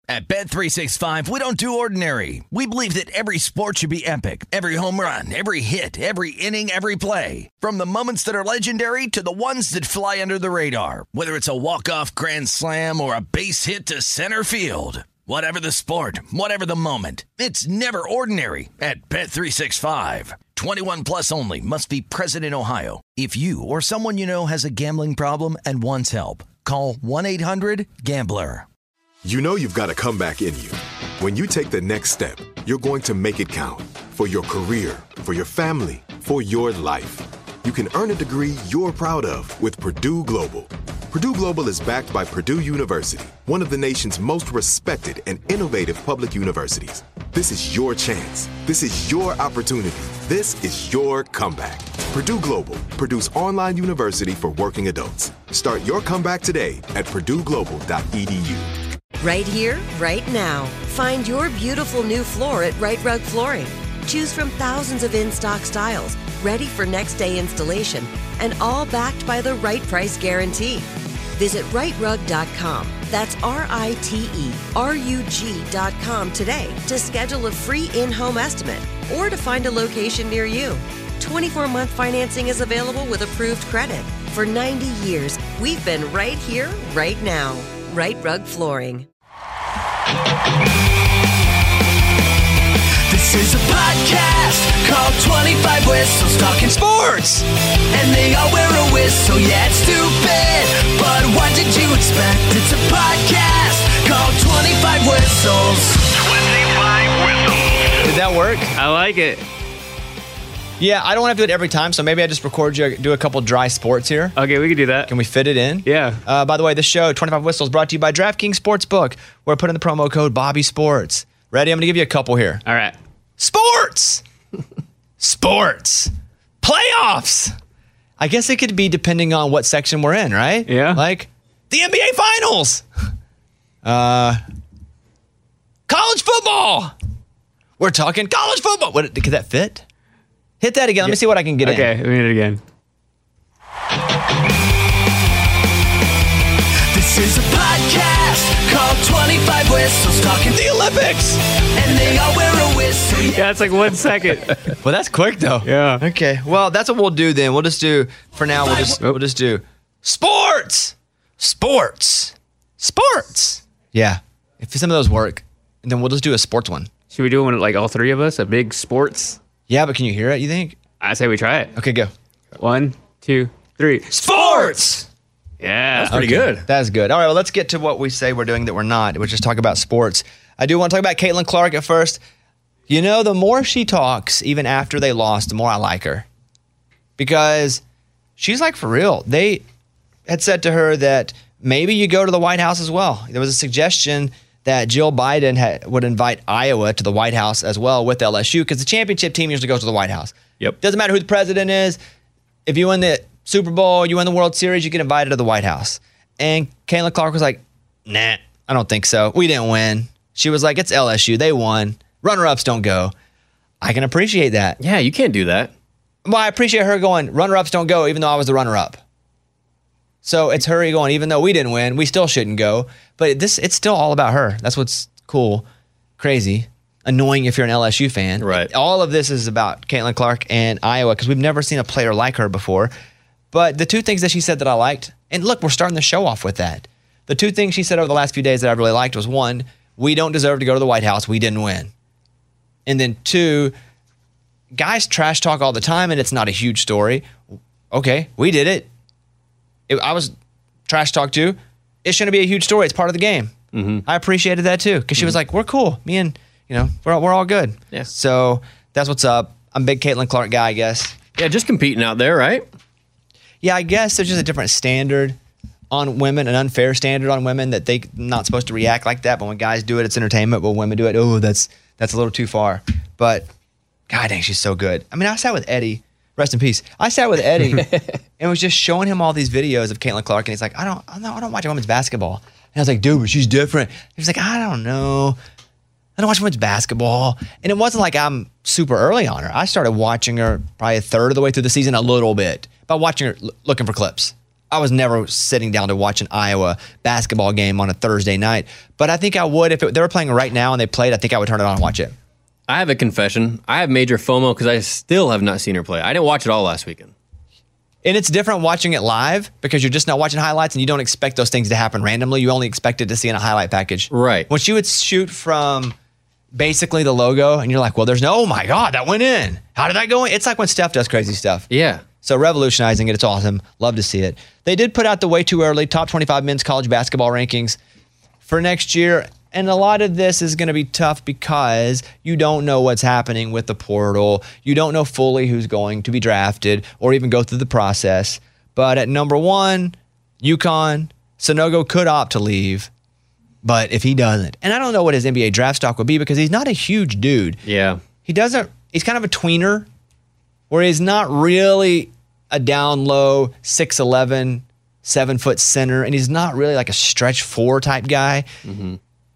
At Bet365, we don't do ordinary. We believe that every sport should be epic. Every home run, every hit, every inning, every play. From the moments that are legendary to the ones that fly under the radar. Whether it's a walk-off grand slam or a base hit to center field. Whatever the sport, whatever the moment. It's never ordinary at Bet365. 21 plus only. Must be present in Ohio. If you or someone you know has a gambling problem and wants help, call 1-800-GAMBLER. You know you've got a comeback in you. When you take the next step, you're going to make it count. For your career, for your family, for your life. You can earn a degree you're proud of with Purdue Global. Purdue Global is backed by Purdue University, one of the nation's most respected and innovative public universities. This is your chance. This is your opportunity. This is your comeback. Purdue Global, Purdue's online university for working adults. Start your comeback today at purdueglobal.edu. Right here, right now. Find your beautiful new floor at Right Rug Flooring. Choose from thousands of in-stock styles, ready for next day installation, and all backed by the right price guarantee. Visit rightrug.com. That's RITERUG.com today to schedule a free in-home estimate or to find a location near you. 24-month financing is available with approved credit. For 90 years, we've been right here, right now. Right Rug Flooring. This is a podcast called 25 Whistles Talking Sports. And they all wear a whistle, yeah, it's stupid. But what did you expect? It's a podcast called 25 Whistles. 25 Whistles. Did that work? I like it. Yeah, I don't want to do it every time, so maybe I just record you, do a couple dry sports here. Okay, we can do that. Can we fit it in? Yeah. By the way, this show, 25 Whistles, brought to you by DraftKings Sportsbook, where I put in the promo code Bobby Sports. Ready? I'm going to give you a couple here. All right. Sports! Sports! Playoffs! I guess it could be depending on what section we're in, right? Yeah. Like the NBA Finals! College football! We're talking college football! Could that fit? Hit that again. Let me see what I can get in. Okay, we need it again. This is a podcast called 25 Whistles Talking The Olympics! And they all wear a whistle. Yeah, it's like 1 second. Well, that's quick, though. Yeah. Okay. Well, that's what we'll do then. We'll just do, for now, we'll just do sports! Sports! Sports! Yeah. If some of those work, then we'll just do a sports one. Should we do one with like all three of us? A big sports? Yeah, but can you hear it, you think? I say we try it. Okay, go. 1, 2, 3. Sports! Yeah. That's pretty good. That's good. All right, well, let's get to what we say we're doing that we're not. We'll just talk about sports. I do want to talk about Caitlin Clark at first. You know, the more she talks, even after they lost, the more I like her. Because she's like, for real. They had said to her that maybe you go to the White House as well. There was a suggestion that Jill Biden would invite Iowa to the White House as well with LSU, because the championship team usually goes to the White House. Yep. Doesn't matter who the president is. If you win the Super Bowl, you win the World Series, you get invited to the White House. And Caitlin Clark was like, nah, I don't think so. We didn't win. She was like, it's LSU. They won. Runner-ups don't go. I can appreciate that. Yeah, you can't do that. Well, I appreciate her going, runner-ups don't go, even though I was the runner-up. So it's her going, even though we didn't win, we still shouldn't go. But it's still all about her. That's what's cool, crazy, annoying if you're an LSU fan. Right. All of this is about Caitlin Clark and Iowa, because we've never seen a player like her before. But the two things that she said that I liked, and look, we're starting the show off with that. The two things she said over the last few days that I really liked was, one, we don't deserve to go to the White House. We didn't win. And then two, guys trash talk all the time, and it's not a huge story. Okay, we did it. I was trash talked too. It shouldn't be a huge story. It's part of the game. Mm-hmm. I appreciated that too, because she was like, we're cool. Me and, we're all good. Yeah. So that's what's up. I'm a big Caitlin Clark guy, I guess. Yeah, just competing out there, right? Yeah, I guess there's just a different standard on women, an unfair standard on women, that they're not supposed to react like that. But when guys do it, it's entertainment. But when women do it, that's a little too far. But God dang, she's so good. I mean, I sat with Eddie. Rest in peace. I sat with Eddie and was just showing him all these videos of Caitlin Clark, and he's like, I don't watch women's basketball. And I was like, dude, but she's different. He was like, I don't know. I don't watch women's basketball. And it wasn't like I'm super early on her. I started watching her probably a third of the way through the season, a little bit, by watching her, looking for clips. I was never sitting down to watch an Iowa basketball game on a Thursday night. But I think I would if they were playing right now and they played. I think I would turn it on and watch it. I have a confession. I have major FOMO because I still have not seen her play. I didn't watch it all last weekend. And it's different watching it live because you're just not watching highlights and you don't expect those things to happen randomly. You only expect it to see in a highlight package. Right. When she would shoot from basically the logo and you're like, well, there's no, oh my God, that went in. How did that go in? It's like when Steph does crazy stuff. Yeah. So revolutionizing it. It's awesome. Love to see it. They did put out the way too early top 25 men's college basketball rankings for next year. And a lot of this is going to be tough because you don't know what's happening with the portal. You don't know fully who's going to be drafted or even go through the process. But at number 1, UConn, Sanogo could opt to leave. But if he doesn't, and I don't know what his NBA draft stock would be because he's not a huge dude. Yeah. He's kind of a tweener where he's not really a down low 6'11", 7-foot center. And he's not really like a stretch 4 type guy. Mm-hmm.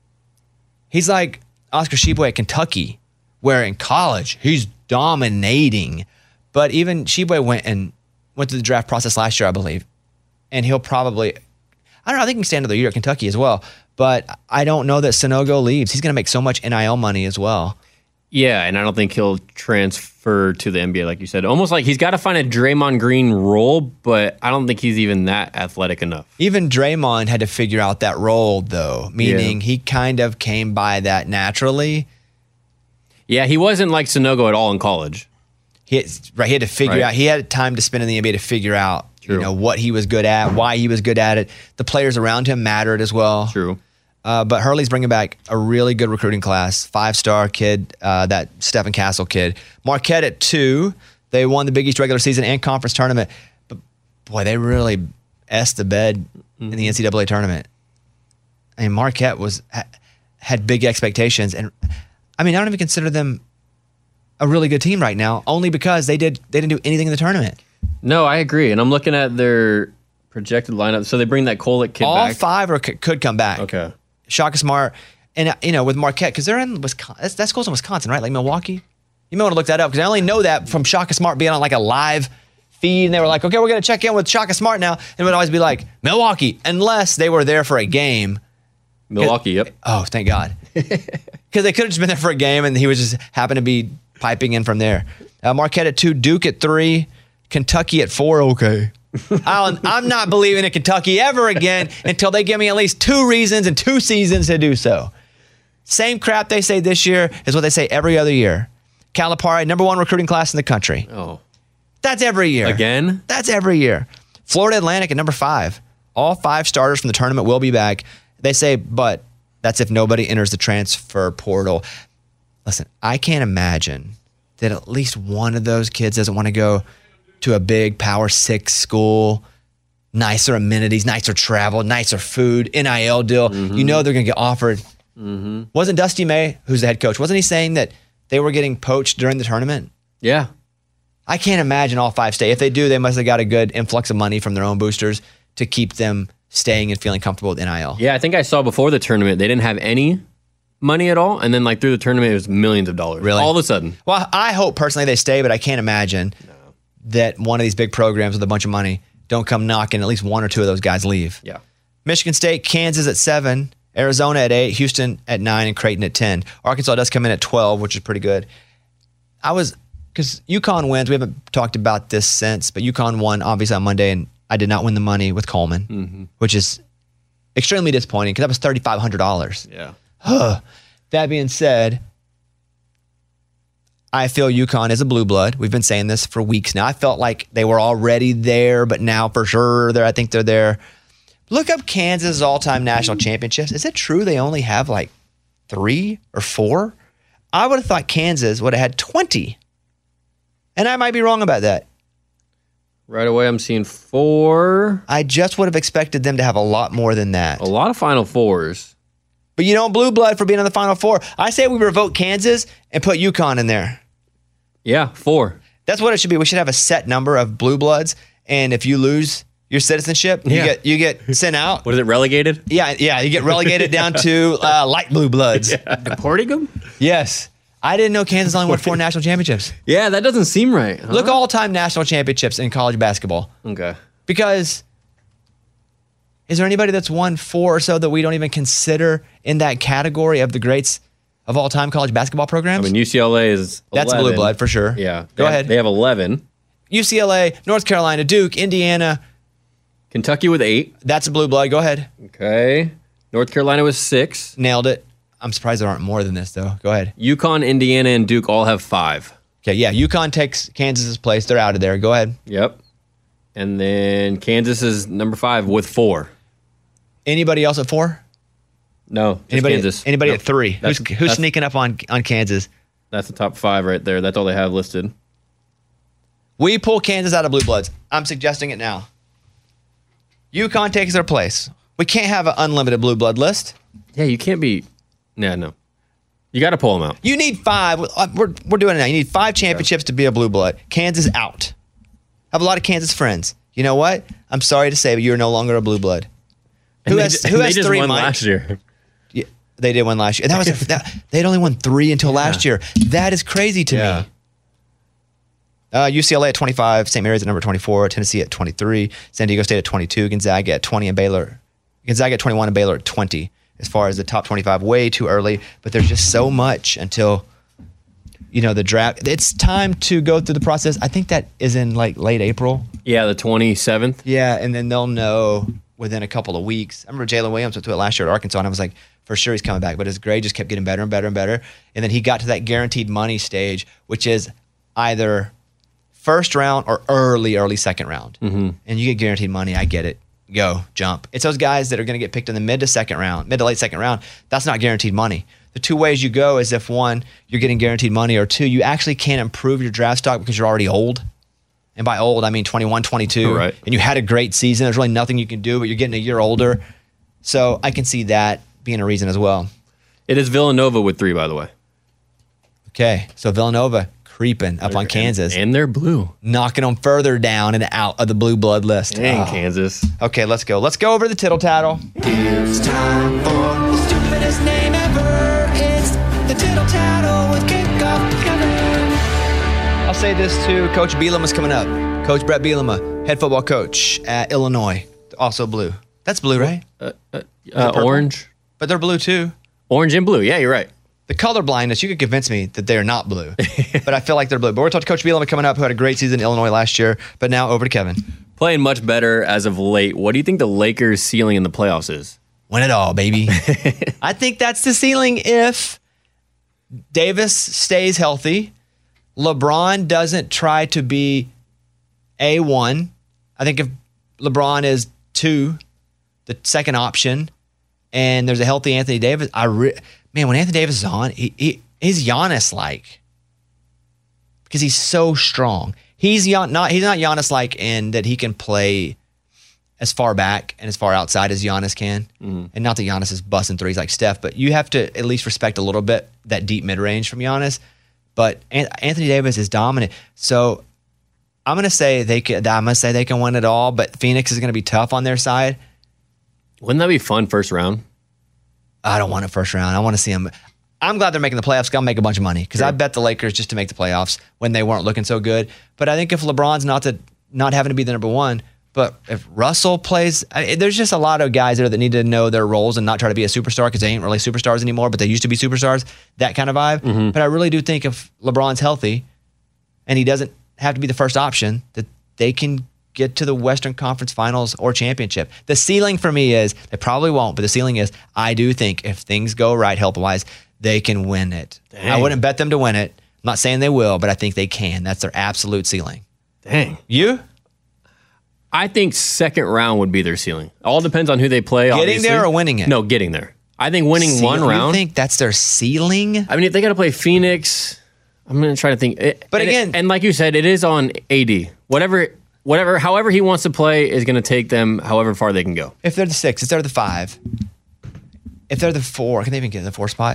He's like Oscar Tshiebwe at Kentucky, where in college he's dominating. But even Tshiebwe went through the draft process last year, I believe. And he'll probably, I don't know, I think he can stay another year at Kentucky as well. But I don't know that Sanogo leaves. He's going to make so much NIL money as well. Yeah, and I don't think he'll transfer to the NBA, like you said. Almost like he's got to find a Draymond Green role, but I don't think he's even that athletic enough. Even Draymond had to figure out that role, though, meaning he kind of came by that naturally. Yeah, he wasn't like Sanogo at all in college. He had to figure out. He had time to spend in the NBA to figure out what he was good at, why he was good at it. The players around him mattered as well. True. But Hurley's bringing back a really good recruiting class. 5-star kid, that Stephen Castle kid. Marquette at 2. They won the Big East regular season and conference tournament. But, boy, they really essed the bed in the NCAA tournament. I mean, Marquette had big expectations. And, I mean, I don't even consider them a really good team right now, only because they didn't do anything in the tournament. No, I agree. And I'm looking at their projected lineup. So they bring that Kolek kid back? All 5 could come back. Okay. Shaka Smart, and with Marquette, because they're in Wisconsin. That school's in Wisconsin, right? Like Milwaukee? You may want to look that up, because I only know that from Shaka Smart being on like a live feed, and they were like, okay, we're going to check in with Shaka Smart now, and it would always be like, Milwaukee, unless they were there for a game. Milwaukee, yep. Oh, thank God. Because they could have just been there for a game, and he was just happened to be piping in from there. Marquette at 2, Duke at 3, Kentucky at 4, okay. I'm not believing in Kentucky ever again until they give me at least 2 reasons and 2 seasons to do so. Same crap they say this year is what they say every other year. Calipari, number 1 recruiting class in the country. Oh. That's every year. Again? That's every year. Florida Atlantic at number 5. All 5 starters from the tournament will be back. They say, but that's if nobody enters the transfer portal. Listen, I can't imagine that at least one of those kids doesn't want to go to a big Power 6 school, nicer amenities, nicer travel, nicer food, NIL deal. Mm-hmm. You know they're going to get offered. Mm-hmm. Wasn't Dusty May, who's the head coach, wasn't he saying that they were getting poached during the tournament? Yeah. I can't imagine all 5 stay. If they do, they must have got a good influx of money from their own boosters to keep them staying and feeling comfortable with NIL. Yeah, I think I saw before the tournament, they didn't have any money at all. And then like through the tournament, it was millions of dollars. Really? All of a sudden. Well, I hope personally they stay, but I can't imagine that one of these big programs with a bunch of money don't come knocking. At least 1 or 2 of those guys leave. Yeah. Michigan State, Kansas at 7, Arizona at 8, Houston at 9, and Creighton at 10. Arkansas does come in at 12, which is pretty good. Because UConn wins. We haven't talked about this since, but UConn won obviously on Monday, and I did not win the money with Coleman, which is extremely disappointing because that was $3,500. Yeah. That being said, I feel UConn is a blue blood. We've been saying this for weeks now. I felt like they were already there, but now for sure I think they're there. Look up Kansas' all-time national championships. Is it true they only have like 3 or 4? I would have thought Kansas would have had 20. And I might be wrong about that. Right away, I'm seeing 4. I just would have expected them to have a lot more than that. A lot of Final Fours. But you don't blue blood for being on the Final Four. I say we revoke Kansas and put UConn in there. Yeah, 4. That's what it should be. We should have a set number of blue bloods, and if you lose your citizenship, you get sent out. What is it, relegated? Yeah, you get relegated down to light blue bloods. Deporting them? Yes. I didn't know Kansas only won 4 national championships. Yeah, that doesn't seem right. Huh? Look all-time national championships in college basketball. Okay. Because Is there anybody that's won 4 or so that we don't even consider in that category of the greats of all time college basketball programs? I mean, UCLA is 11. That's blue blood for sure. Yeah. Go ahead. They have 11. UCLA, North Carolina, Duke, Indiana. Kentucky with 8. That's a blue blood. Go ahead. Okay. North Carolina with 6. Nailed it. I'm surprised there aren't more than this, though. Go ahead. UConn, Indiana, and Duke all have 5. Okay, yeah. UConn takes Kansas's place. They're out of there. Go ahead. Yep. And then Kansas is number 5 with 4. Anybody else at 4? No, just Anybody? Kansas. Anybody Nope. at 3? Who's That's- sneaking up on Kansas? That's the top 5 right there. That's all they have listed. We pull Kansas out of blue bloods. I'm suggesting it now. UConn takes their place. We can't have an unlimited blue blood list. Yeah, you can't be. Yeah, no. You got to pull them out. You need 5. We're doing it now. You need 5 championships to be a blue blood. Kansas out. I have a lot of Kansas friends. You know what? I'm sorry to say, but you're no longer a blue blood. And Who they has ju- and they just 3 won Mike? last year. Yeah, they did win last year. That was they'd only won 3 until last year. That is crazy to Yeah. me. UCLA at 25, St. Mary's at number 24, Tennessee at 23, San Diego State at 22, Gonzaga at 20, and Gonzaga at 21 and Baylor at 20. As far as the top 25, way too early, but there's just so much until, the draft. It's time to go through the process. I think that is in like late April. Yeah, the 27th. Yeah, and then they'll know within a couple of weeks. I remember Jalen Williams went to it last year at Arkansas, and I was like, for sure he's coming back. But his grade just kept getting better and better and better. And then he got to that guaranteed money stage, which is either first round or early second round. Mm-hmm. And you get guaranteed money. I get it. Go, jump. It's those guys that are going to get picked in the mid to late second round. That's not guaranteed money. The 2 ways you go is if 1, you're getting guaranteed money, or 2, you actually can't improve your draft stock because you're already old. And by old, I mean 21, 22. Right. And you had a great season. There's really nothing you can do, but you're getting a year older. So I can see that being a reason as well. It is Villanova with 3, by the way. Okay, so Villanova creeping up on Kansas, And they're blue. knocking them further down and out of the blue blood list. Dang, Oh. Kansas. Okay, let's go. Let's go over the tittle tattle. It's time for the stupidest name ever. It's the Tittle Tattle with Kickoff Kevin. I'll say this too. Coach Bielema is coming up. Coach Brett Bielema, head football coach at Illinois, also blue. That's blue, right? purple? Orange. But they're blue too. Orange and blue. Yeah, you're right. The color blindness, you could convince me that they're not blue, but I feel like they're blue. But we're talking to Coach Bielema coming up, who had a great season in Illinois last year. But now over to Kevin. Playing much better as of late. What do you think the Lakers' ceiling in the playoffs is? Win it all, baby. I think that's the ceiling if Davis stays healthy. LeBron doesn't try to be A1. I think if LeBron is 2, the second option, and there's a healthy Anthony Davis, man, when Anthony Davis is on, he's Giannis-like because he's so strong. He's not Giannis-like in that he can play as far back and as far outside as Giannis can. And not that Giannis is busting threes like Steph, but you have to at least respect a little bit that deep mid-range from Giannis. But Anthony Davis is dominant. So I'm going to say they can win it all, but Phoenix is going to be tough on their side. Wouldn't that be fun first round? I don't want it first round. I want to see them. I'm glad they're making the playoffs. I'll make a bunch of money because I bet the Lakers just to make the playoffs when they weren't looking so good. But I think if LeBron's not having to be the number 1, but if Russell plays, there's just a lot of guys there that need to know their roles and not try to be a superstar because they ain't really superstars anymore, but they used to be superstars, that kind of vibe. But I really do think if LeBron's healthy and he doesn't have to be the first option, that they can get to the Western Conference Finals or championship. The ceiling for me is, they probably won't, but the ceiling is, I do think if things go right health-wise, they can win it. Dang. I wouldn't bet them to win it. I'm not saying they will, but I think they can. That's their absolute ceiling. Dang. You? I think second round would be their ceiling. All depends on who they play. Getting obviously. there or winning it? No, getting there. I think winning one round. You think that's their ceiling? I mean, if they got to play Phoenix, I'm going to try to think. But again- and like you said, it is on AD. However he wants to play is going to take them however far they can go. If they're the 6, if they're the 5, if they're the 4, can they even get in the 4 spot?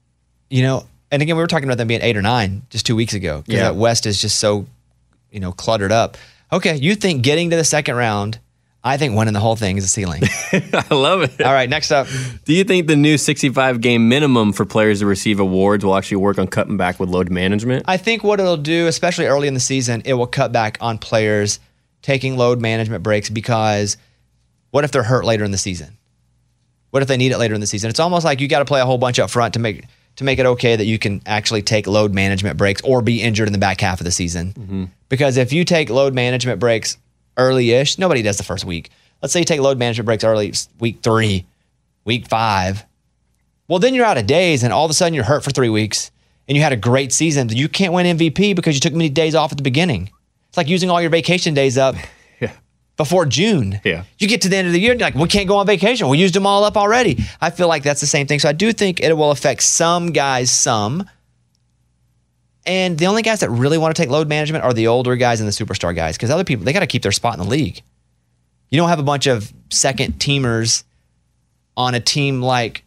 And again, we were talking about them being 8 or 9 just 2 weeks ago because that West is just so, cluttered up. Okay, you think getting to the second round, I think winning the whole thing is a ceiling. I love it. All right, next up. Do you think the new 65-game minimum for players to receive awards will actually work on cutting back with load management? I think what it'll do, especially early in the season, it will cut back on players taking load management breaks because What if they're hurt later in the season? What if they need it later in the season? It's almost like you got to play a whole bunch up front to make it okay that you can actually take load management breaks or be injured in the back half of the season. Because if you take load management breaks early-ish, nobody does the first week. Let's say you take load management breaks early, week 3, week 5. Well, then you're out of days, and all of a sudden you're hurt for 3 weeks, and you had a great season. You can't win MVP because you took many days off at the beginning. It's like using all your vacation days up before June. Yeah. You get to the end of the year and you're like, we can't go on vacation. We used them all up already. I feel like that's the same thing. So I do think it will affect some guys some. And the only guys that really want to take load management are the older guys and the superstar guys, because other people, they got to keep their spot in the league. You don't have a bunch of second teamers on a team like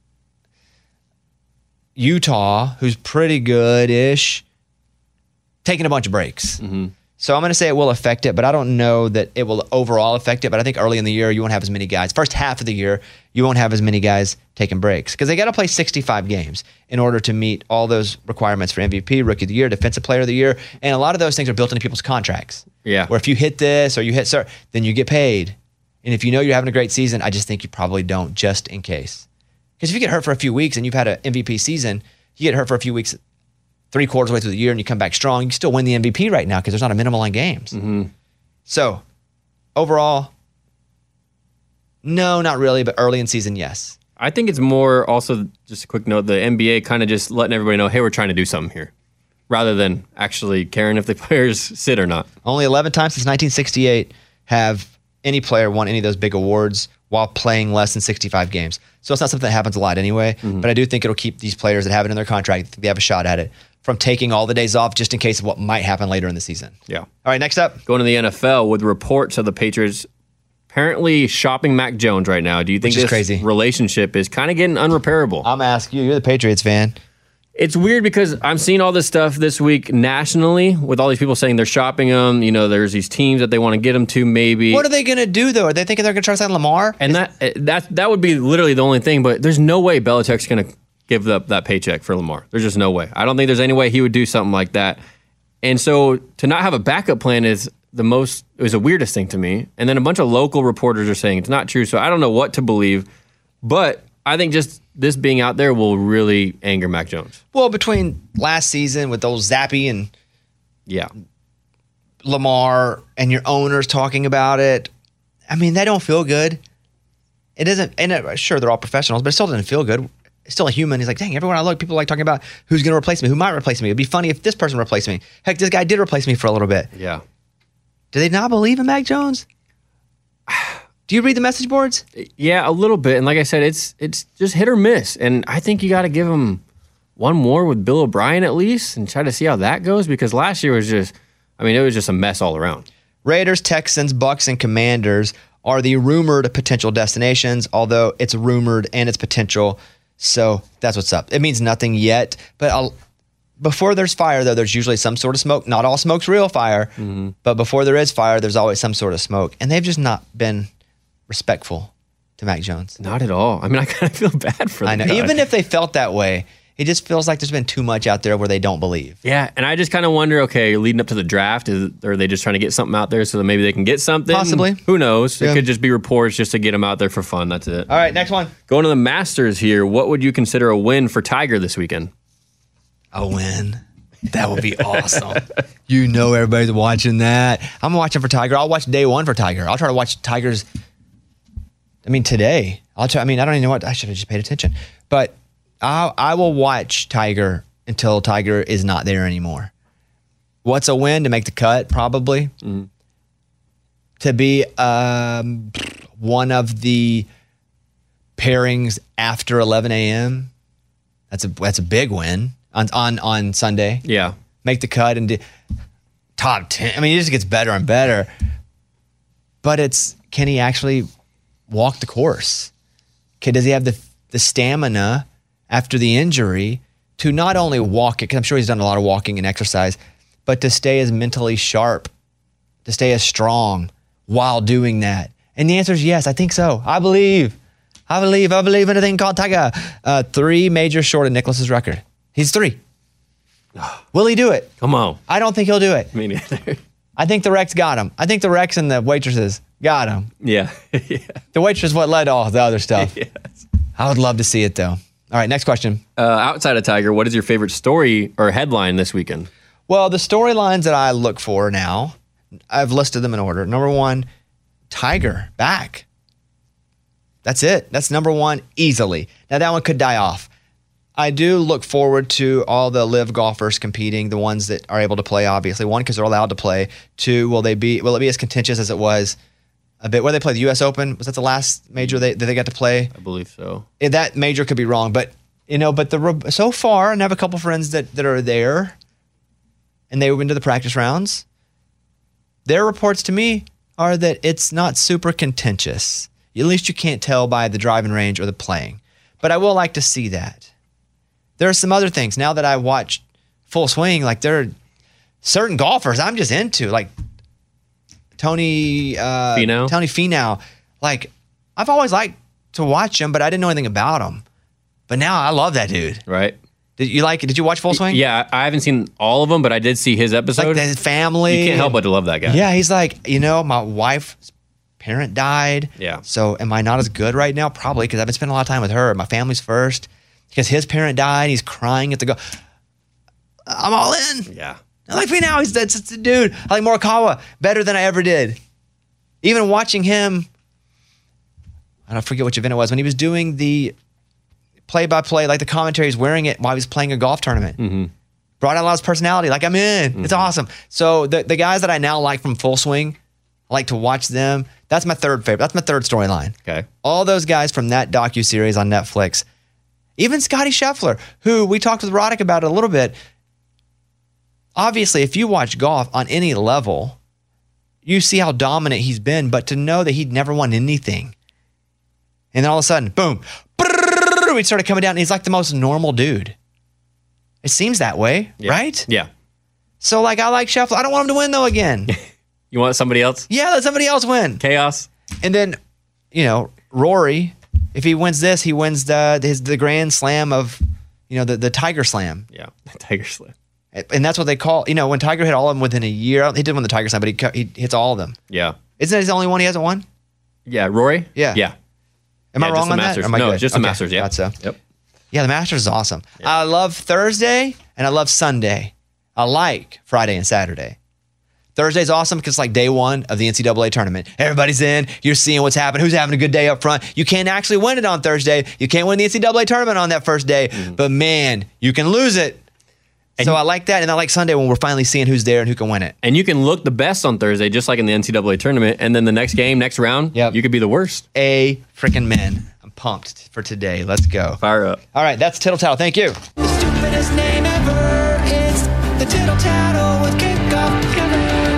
Utah, who's pretty good-ish, taking a bunch of breaks. So I'm going to say it will affect it, but I don't know that it will overall affect it. But I think early in the year, you won't have as many guys. First half of the year, you won't have as many guys taking breaks because they got to play 65 games in order to meet all those requirements for MVP, Rookie of the Year, Defensive Player of the Year. And a lot of those things are built into people's contracts. Yeah. Where if you hit this or you hit certain, then you get paid. And if you know you're having a great season, I just think you probably don't, just in case. Because if you get hurt for a few weeks and you've had an MVP season, you get hurt for a few weeks, 3/4 of the way through the year, and you come back strong, you can still win the MVP right now because there's not a minimal on games. So, overall, no, not really, but early in season, yes. I think it's more also, just a quick note, the NBA kind of just letting everybody know, hey, we're trying to do something here, rather than actually caring if the players sit or not. Only 11 times since 1968 have any player won any of those big awards while playing less than 65 games. So it's not something that happens a lot anyway, but I do think it'll keep these players that have it in their contract, they have a shot at it, from taking all the days off just in case of what might happen later in the season. Yeah. All right, next up. Going to the NFL with reports of the Patriots apparently shopping Mac Jones right now. Do you think Which is this crazy. relationship is kind of getting unrepairable? I'm asking you, you're the Patriots fan. It's weird because I'm seeing all this stuff this week nationally with all these people saying they're shopping him. You know, there's these teams that they want to get him to maybe. What are they going to do, though? Are they thinking they're going to try to sign Lamar? And that would be literally the only thing, but there's no way Belichick's going to give up that paycheck for Lamar. There's just no way. I don't think there's any way he would do something like that. And so to not have a backup plan is the weirdest thing to me. And then a bunch of local reporters are saying it's not true. So I don't know what to believe, but I think just this being out there will really anger Mac Jones. Well, between last season with those Zappy and Lamar and your owners talking about it, I mean, they don't feel good. It doesn't, and sure, they're all professionals, but it still doesn't feel good. It's still a human. He's like, dang, everywhere I look, people are like talking about who's going to replace me, who might replace me. It'd be funny if this person replaced me. Heck, this guy did replace me for a little bit. Yeah. Do they not believe in Mac Jones? Do you read the message boards? Yeah, a little bit. And like I said, it's just hit or miss. And I think you got to give him one more with Bill O'Brien at least and try to see how that goes, because last year was just, it was just a mess all around. Raiders, Texans, Bucks, and Commanders are the rumored potential destinations, although it's rumored and it's potential. So that's what's up. It means nothing yet, but before there's fire, though, there's usually some sort of smoke. Not all smoke's real fire, but before there is fire, there's always some sort of smoke. And they've just not been respectful to Mac Jones. Not at all. I kind of feel bad for them. I know. guy. Even if they felt that way, it just feels like there's been too much out there where they don't believe. Yeah, and I just kind of wonder, okay, leading up to the draft, are they just trying to get something out there so that maybe they can get something? Possibly. Who knows? Yeah. It could just be reports just to get them out there for fun. That's it. All right, next one. Going to the Masters here, what would you consider a win for Tiger this weekend? A win. That would be awesome. You know everybody's watching that. I'm watching for Tiger. I'll watch day one for Tiger. I'll try to watch Tiger's, today. I don't even know what, I should have just paid attention. But I will watch Tiger until Tiger is not there anymore. What's a win? To make the cut, probably. To be one of the pairings after 11 a.m. That's a big win on Sunday. Yeah. Make the cut and top 10. It just gets better and better. But can he actually walk the course? Does he have the stamina after the injury to not only walk it, because I'm sure he's done a lot of walking and exercise, but to stay as mentally sharp, to stay as strong while doing that? And the answer is yes, I think so. I believe in a thing called Tiger. 3 majors short of Nicklaus's record. He's 3. Will he do it? Come on. I don't think he'll do it. Me neither. I think the Rex got him. I think the Rex and the waitresses got him. Yeah. Yeah. The waitress is what led to all the other stuff. Yes. I would love to see it, though. All right, next question. Outside of Tiger, what is your favorite story or headline this weekend? Well, the storylines that I look for now, I've listed them in order. Number one, Tiger back. That's it. That's number one easily. Now, that one could die off. I do look forward to all the live golfers competing, the ones that are able to play, obviously. One, because they're allowed to play. Two, will it be as contentious as it was a bit? Where they played the U.S. Open? Was that the last major that they got to play? I believe so. That major could be wrong, but so far, and I have a couple friends that are there, and they went to the practice rounds. Their reports to me are that it's not super contentious. At least you can't tell by the driving range or the playing. But I will like to see that. There are some other things. Now that I watch Full Swing, like there are certain golfers I'm just into, like Tony Finau. Like, I've always liked to watch him, but I didn't know anything about him. But now I love that dude. Right. Did you watch Full Swing? Yeah, I haven't seen all of them, but I did see his episode. Like his family. You can't help but to love that guy. Yeah, he's like, my wife's parent died. Yeah. So am I not as good right now? Probably, because I've been spending a lot of time with her. My family's first. Because his parent died. He's crying at the go. I'm all in. Yeah. I like Finau. That's a dude. I like Morikawa better than I ever did. Even watching him, I don't forget which event it was, when he was doing the play-by-play, like the commentary, he's wearing it while he was playing a golf tournament. Mm-hmm. Brought out a lot of his personality. Like, I'm in. Mm-hmm. It's awesome. So the guys that I now like from Full Swing, I like to watch them. That's my third favorite. That's my third storyline. Okay. All those guys from that docuseries on Netflix. Even Scotty Scheffler, who we talked with Roddick about it a little bit. Obviously, if you watch golf on any level, you see how dominant he's been, but to know that he'd never won anything. And then all of a sudden, boom, he started coming down, and he's like the most normal dude. It seems that way, right? Yeah. So, like, I like Scheffler. I don't want him to win, though, again. You want somebody else? Yeah, let somebody else win. Chaos. And then, Rory, if he wins this, he wins the Grand Slam of, the Tiger Slam. Yeah, the Tiger Slam. And that's what they call, when Tiger hit all of them within a year. He did win the Tiger Slam, but he hits all of them. Yeah. Isn't that his only one he hasn't won? Yeah, Rory? Yeah. Yeah. Am I wrong on that? Or am I good? Just the Masters, yeah. Thought so. Yep. Yeah, the Masters is awesome. Yeah. I love Thursday and I love Sunday. I like Friday and Saturday. Thursday's awesome because it's like day one of the NCAA tournament. Everybody's in. You're seeing what's happening. Who's having a good day up front. You can't actually win it on Thursday. You can't win the NCAA tournament on that first day. Mm-hmm. But, man, you can lose it. And so I like that. And I like Sunday when we're finally seeing who's there and who can win it. And you can look the best on Thursday, just like in the NCAA tournament. And then the next game, next round, you could be the worst. Freaking man. I'm pumped for today. Let's go. Fire up. All right. That's Tittle Tattle. Thank you. The stupidest name ever. It's the Tittle Tattle with Kickoff Kevin.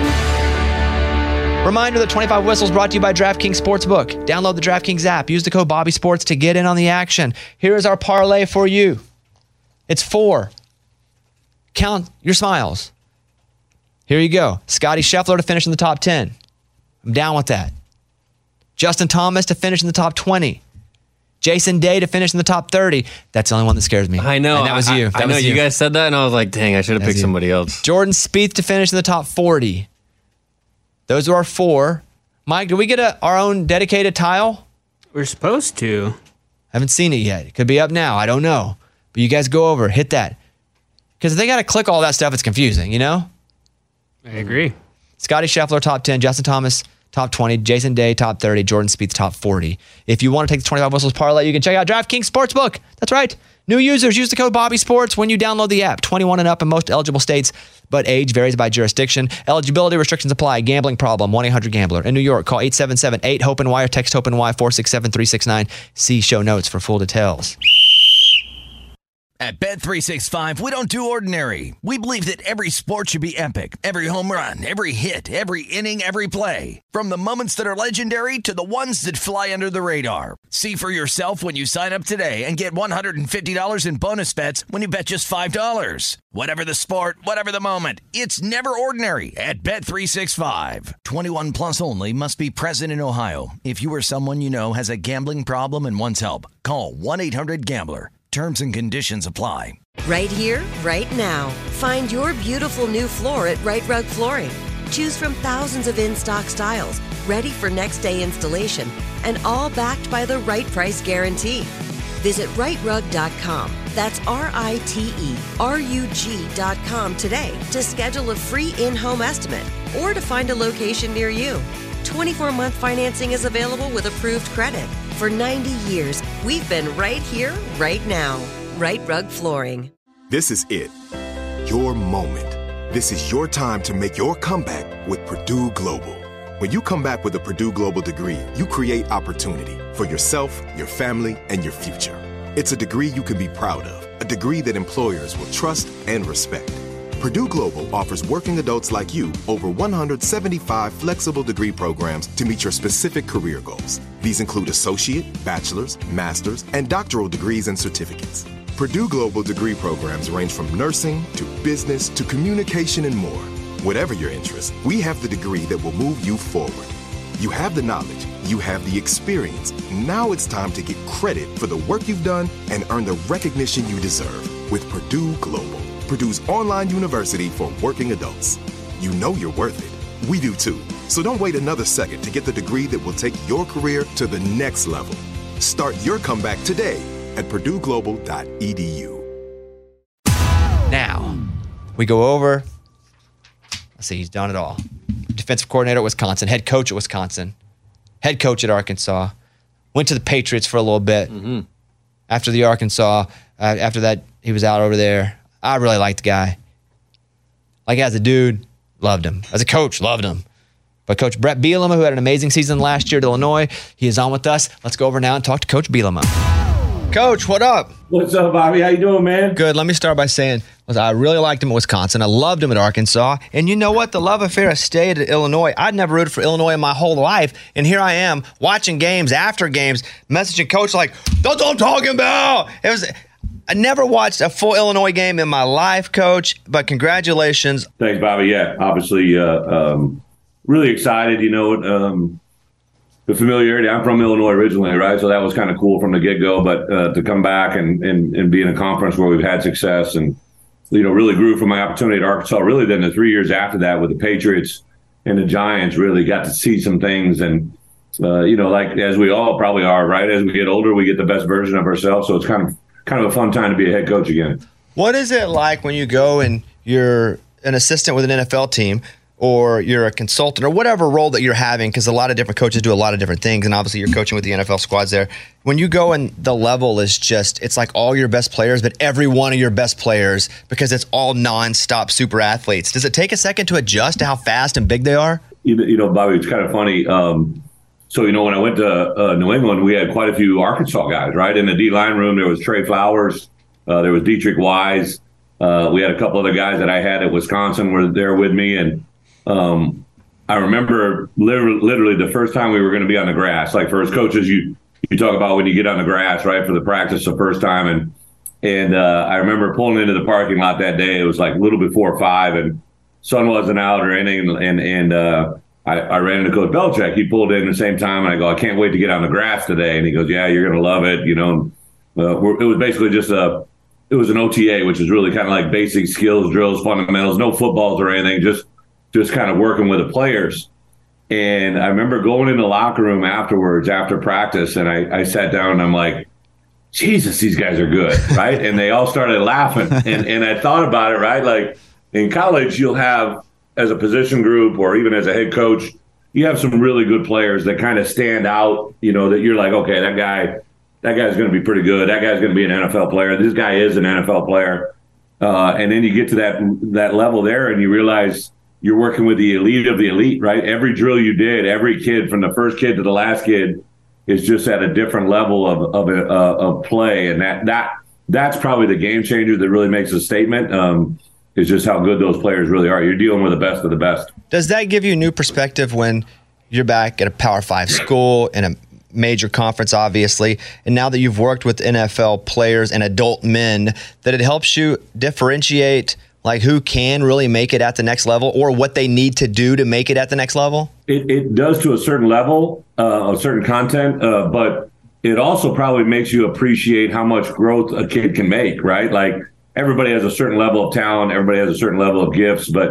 Reminder that 25 Whistles brought to you by DraftKings Sportsbook. Download the DraftKings app. Use the code BobbySports to get in on the action. Here is our parlay for you. It's 4. Count your smiles. Here you go. Scotty Scheffler to finish in the top 10. I'm down with that. Justin Thomas to finish in the top 20. Jason Day to finish in the top 30. That's the only one that scares me. I know. And that was you. I know. You guys said that, and I was like, dang, I should have picked somebody else. Jordan Spieth to finish in the top 40. Those are our 4. Mike, do we get our own dedicated tile? We're supposed to. Haven't seen it yet. It could be up now. I don't know. But you guys go over, hit that. Because if they got to click all that stuff, it's confusing, I agree. Scotty Scheffler, top 10. Justin Thomas, top 20. Jason Day, top 30. Jordan Spieth, top 40. If you want to take the 25 Whistles parlay, you can check out DraftKings Sportsbook. That's right. New users, use the code BobbySports when you download the app. 21 and up in most eligible states, but age varies by jurisdiction. Eligibility restrictions apply. Gambling problem, 1-800-GAMBLER. In New York, call 877-8-HOPE-NY or text HOPE-NY 467-369. See show notes for full details. At Bet365, we don't do ordinary. We believe that every sport should be epic. Every home run, every hit, every inning, every play. From the moments that are legendary to the ones that fly under the radar. See for yourself when you sign up today and get $150 in bonus bets when you bet just $5. Whatever the sport, whatever the moment, it's never ordinary at Bet365. 21 plus only. Must be present in Ohio. If you or someone you know has a gambling problem and wants help, call 1-800-GAMBLER. Terms and conditions apply. Right here, right now. Find your beautiful new floor at Right Rug Flooring. Choose from thousands of in-stock styles, ready for next day installation, and all backed by the right price guarantee. Visit rightrug.com. That's RITERUG.com today to schedule a free in-home estimate or to find a location near you. 24-month financing is available with approved credit. For 90 years, we've been right here, right now. Right Rug Flooring. This is it. Your moment. This is your time to make your comeback with Purdue Global. When you come back with a Purdue Global degree, you create opportunity for yourself, your family, and your future. It's a degree you can be proud of, a degree that employers will trust and respect. Purdue Global offers working adults like you over 175 flexible degree programs to meet your specific career goals. These include associate, bachelor's, master's, and doctoral degrees and certificates. Purdue Global degree programs range from nursing to business to communication and more. Whatever your interest, we have the degree that will move you forward. You have the knowledge, you have the experience. Now it's time to get credit for the work you've done and earn the recognition you deserve with Purdue Global, Purdue's online university for working adults. You know you're worth it. We do too. So don't wait another second to get the degree that will take your career to the next level. Start your comeback today at purdueglobal.edu. Now, we go over. Let's see, he's done it all. Defensive coordinator at Wisconsin, head coach at Wisconsin, head coach at Arkansas, went to the Patriots for a little bit. Mm-hmm. After the Arkansas, after that, he was out over there. I really liked the guy. Like as a dude, loved him. As a coach, loved him. But Coach Brett Bielema, who had an amazing season last year at Illinois, he is on with us. Let's go over now and talk to Coach Bielema. Coach, what up? What's up, Bobby? How you doing, man? Good. Let me start by saying I really liked him at Wisconsin. I loved him at Arkansas. And you know what? The love affair has stayed at Illinois. I'd never rooted for Illinois in my whole life. And here I am watching games after games, messaging Coach like, that's what I'm talking about. I never watched a full Illinois game in my life, Coach, but congratulations. Thanks, Bobby. Yeah, obviously really excited. You know, the familiarity. I'm from Illinois originally, right? So that was kind of cool from the get-go. But to come back and be in a conference where we've had success and, you know, really grew from my opportunity at Arkansas. Really then the 3 years after that with the Patriots and the Giants, really got to see some things. And, you know, like as we all probably are, right? As we get older, we get the best version of ourselves. So it's kind of a fun time to be a head coach again. What is it like when you go and you're an assistant with an NFL team or you're a consultant or whatever role that you're having, because a lot of different coaches do a lot of different things, and obviously you're coaching with the NFL squads there. When you go and the level is just, it's like all your best players, but every one of your best players, because it's all nonstop super athletes. Does it take a second to adjust to how fast and big they are? You know, Bobby, it's kind of funny. So, you know, when I went to New England, we had quite a few Arkansas guys, right? In the D-line room, there was Trey Flowers. There was Dietrich Wise. We had a couple other guys that I had at Wisconsin were there with me. And I remember literally the first time we were going to be on the grass. Like for us coaches, you talk about when you get on the grass, right, for the practice the first time. And I remember pulling into the parking lot that day. It was like a little before 5 and sun wasn't out or anything. And I ran into Coach Belichick. He pulled in at the same time, and I go, I can't wait to get on the grass today. And he goes, yeah, you're going to love it. You know, it was basically just it was an OTA, which is really kind of like basic skills, drills, fundamentals, no footballs or anything, just kind of working with the players. And I remember going in the locker room afterwards, after practice, and I sat down and I'm like, Jesus, these guys are good, right? And they all started laughing. And I thought about it, right? Like in college, you'll have, as a position group or even as a head coach, you have some really good players that kind of stand out, you know, that you're like, okay, that guy's going to be pretty good. That guy's going to be an NFL player. This guy is an NFL player. And then you get to that level there and you realize you're working with the elite of the elite, right? Every drill you did, every kid from the first kid to the last kid is just at a different level of play. And that's probably the game changer that really makes a statement. Is just how good those players really are. You're dealing with the best of the best. Does that give you a new perspective when you're back at a Power 5 school in a major conference, obviously, and now that you've worked with NFL players and adult men, that it helps you differentiate like who can really make it at the next level or what they need to do to make it at the next level? It does to a certain level, a certain content, but it also probably makes you appreciate how much growth a kid can make, right? Like, everybody has a certain level of talent. Everybody has a certain level of gifts. But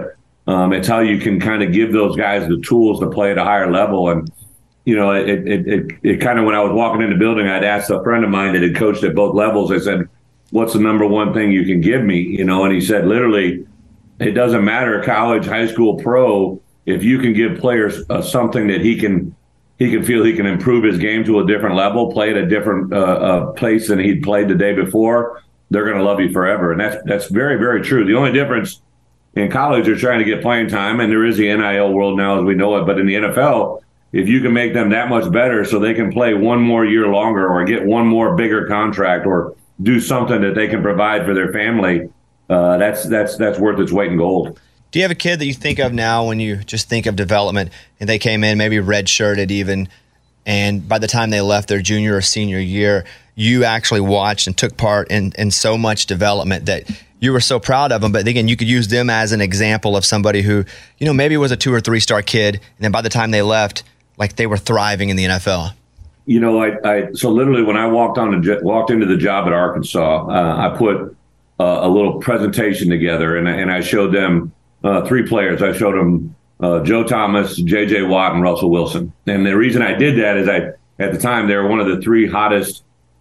It's how you can kind of give those guys the tools to play at a higher level. And, you know, it kind of, when I was walking in the building, I'd asked a friend of mine that had coached at both levels. I said, what's the number one thing you can give me? You know, and he said, literally, it doesn't matter, college, high school, pro, if you can give players something that he can feel he can improve his game to a different level, play at a different place than he'd played the day before, they're going to love you forever. And that's very, very true. The only difference in college, they're trying to get playing time, and there is the NIL world now as we know it. But in the NFL, if you can make them that much better so they can play one more year longer or get one more bigger contract or do something that they can provide for their family, that's worth its weight in gold. Do you have a kid that you think of now when you just think of development and they came in, maybe redshirted even, and by the time they left their junior or senior year, you actually watched and took part in so much development that you were so proud of them, but again, you could use them as an example of somebody who, you know, maybe was a 2 or 3 star kid, and then by the time they left, like they were thriving in the NFL? You know, so literally when I walked into the job at Arkansas, I put a little presentation together, and I showed them 3 players. I showed them Joe Thomas, J.J. Watt, and Russell Wilson. And the reason I did that is at the time, they were one of the 3 hottest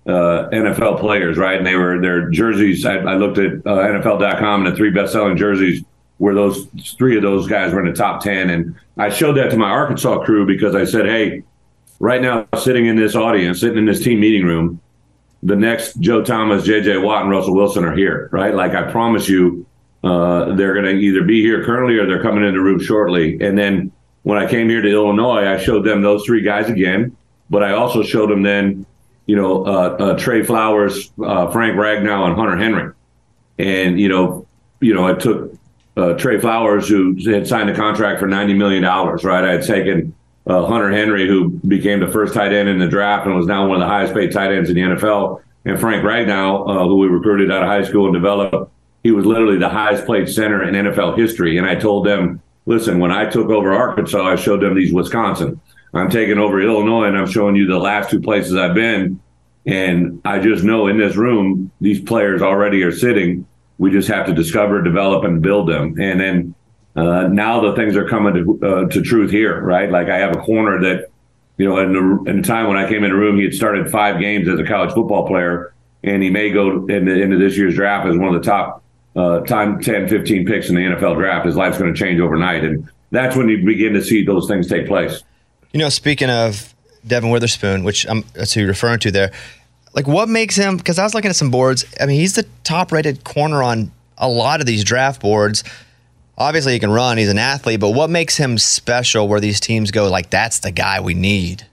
NFL players, right? And their jerseys, I looked at NFL.com, and the 3 best-selling jerseys were those 3 of those guys were in the top 10. And I showed that to my Arkansas crew because I said, hey, right now, sitting in this audience, sitting in this team meeting room, the next Joe Thomas, J.J. Watt, and Russell Wilson are here, right? Like, I promise you, they're going to either be here currently or they're coming in the room shortly. And then when I came here to Illinois, I showed them those 3 guys again, but I also showed them then, you know, Trey Flowers, Frank Ragnow, and Hunter Henry. And, you know, I took Trey Flowers, who had signed a contract for $90 million, right? I had taken Hunter Henry, who became the first tight end in the draft and was now one of the highest paid tight ends in the NFL. And Frank Ragnow, who we recruited out of high school and developed, he was literally the highest paid center in NFL history. And I told them, listen, when I took over Arkansas, I showed them these Wisconsin. I'm taking over Illinois, and I'm showing you the last 2 places I've been. And I just know in this room, these players already are sitting. We just have to discover, develop, and build them. And then now the things are coming to truth here, right? Like, I have a corner that, you know, in the time when I came in the room, he had started 5 games as a college football player, and he may go into this year's draft as one of the top 10, 15 picks in the NFL draft. His life's going to change overnight. And that's when you begin to see those things take place. You know, speaking of Devin Witherspoon, which that's who you're referring to there, like, what makes him, because I was looking at some boards, I mean, he's the top-rated corner on a lot of these draft boards. Obviously, he can run, he's an athlete, but what makes him special where these teams go, like, that's the guy we need?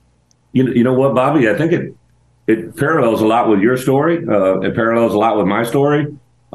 You know what, Bobby? I think it parallels a lot with your story. It parallels a lot with my story.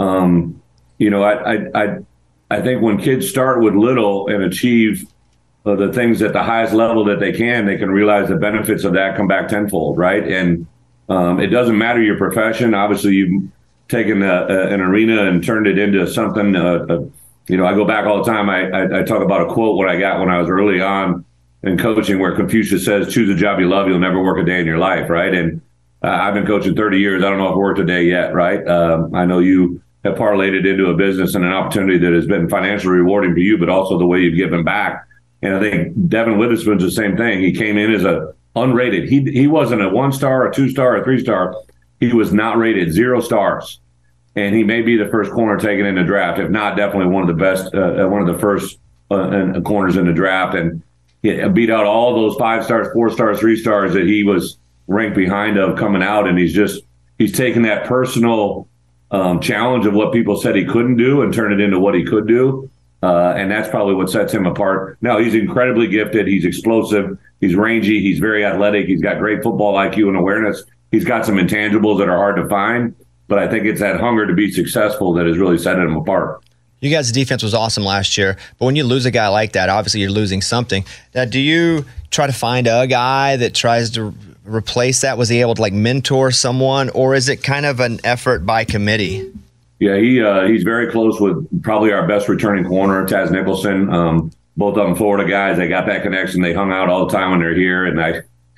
You know, I think when kids start with little and achieve the things at the highest level that they can realize the benefits of that come back tenfold, right? And it doesn't matter your profession. Obviously, you've taken an arena and turned it into something. You know, I go back all the time. I talk about a quote what I got when I was early on in coaching, where Confucius says, "Choose a job you love, you'll never work a day in your life." Right? And I've been coaching 30 years. I don't know if I've worked a day yet. Right? I know you have parlayed it into a business and an opportunity that has been financially rewarding for you, but also the way you've given back. And I think Devin Witherspoon's the same thing. He came in as a unrated. He wasn't a 1-star, a 2-star, a 3-star. He was not rated, 0 stars. And he may be the first corner taken in the draft, if not definitely one of the best, one of the first corners in the draft. And he beat out all those 5 stars, 4 stars, 3 stars that he was ranked behind of coming out. And he's taken that personal challenge of what people said he couldn't do and turned it into what he could do. And that's probably what sets him apart. Now, he's incredibly gifted. He's explosive. He's rangy. He's very athletic. He's got great football IQ and awareness. He's got some intangibles that are hard to find. But I think it's that hunger to be successful that has really set him apart. You guys' defense was awesome last year. But when you lose a guy like that, obviously you're losing something. Now, do you try to find a guy that tries to replace that? Was he able to, like, mentor someone? Or is it kind of an effort by committee? Yeah, he's very close with probably our best returning corner, Taz Nicholson. Both of them Florida guys. They got that connection. They hung out all the time when they're here. And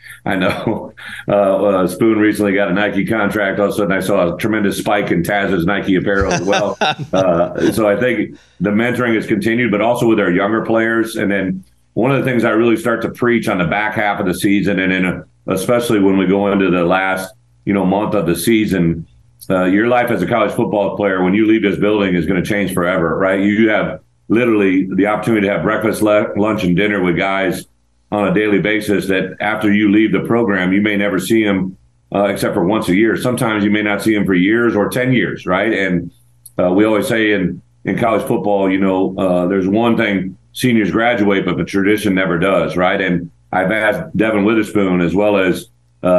I know Spoon recently got a Nike contract. All of a sudden, I saw a tremendous spike in Taz's Nike apparel as well. So I think the mentoring has continued, but also with our younger players. And then one of the things I really start to preach on the back half of the season, and especially when we go into the last month of the season, your life as a college football player, when you leave this building, is going to change forever, right? You have literally the opportunity to have breakfast, lunch, and dinner with guys on a daily basis that after you leave the program, you may never see them except for once a year. Sometimes you may not see them for years or 10 years, right? And we always say in college football, there's one thing, seniors graduate, but the tradition never does, right? And I've asked Devin Witherspoon as well as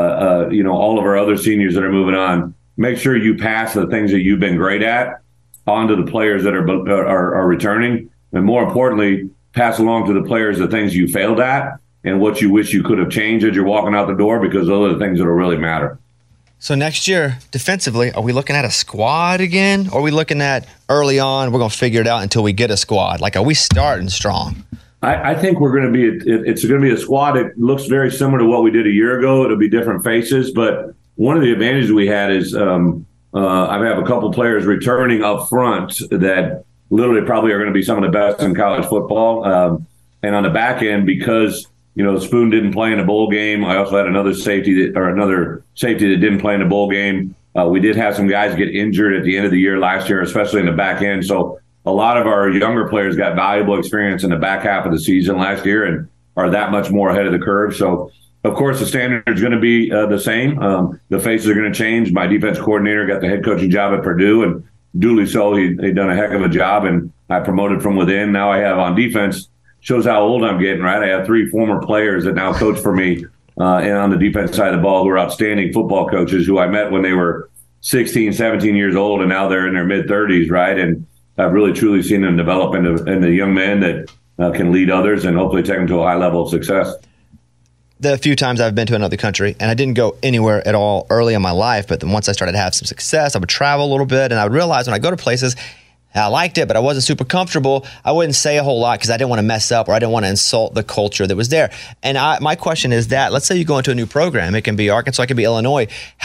all of our other seniors that are moving on, make sure you pass the things that you've been great at onto the players that are returning, and more importantly, pass along to the players the things you failed at and what you wish you could have changed as you're walking out the door, because those are the things that will really matter. So next year, defensively, are we looking at a squad again? Or are we looking at early on, we're going to figure it out until we get a squad? Like, are we starting strong? I think we're going to be it's going to be a squad that looks very similar to what we did a year ago. It'll be different faces, but one of the advantages we had is I have a couple players returning up front that literally probably are going to be some of the best in college football. And on the back end, because Spoon didn't play in a bowl game, I also had another safety that didn't play in a bowl game. We did have some guys get injured at the end of the year last year, especially in the back end. So a lot of our younger players got valuable experience in the back half of the season last year and are that much more ahead of the curve. So, of course, the standard is going to be the same. The faces are going to change. My defense coordinator got the head coaching job at Purdue, and duly so. He'd done a heck of a job, and I promoted from within. Now I have on defense, shows how old I'm getting, right? I have 3 former players that now coach for me and on the defense side of the ball who are outstanding football coaches who I met when they were 16, 17 years old, and now they're in their mid-30s, right? And I've really, truly seen them develop into young men that can lead others and hopefully take them to a high level of success. The few times I've been to another country, and I didn't go anywhere at all early in my life, but then once I started to have some success, I would travel a little bit, and I would realize when I go to places, I liked it, but I wasn't super comfortable. I wouldn't say a whole lot because I didn't want to mess up or I didn't want to insult the culture that was there. And my question is that, let's say you go into a new program. It can be Arkansas, it can be Illinois.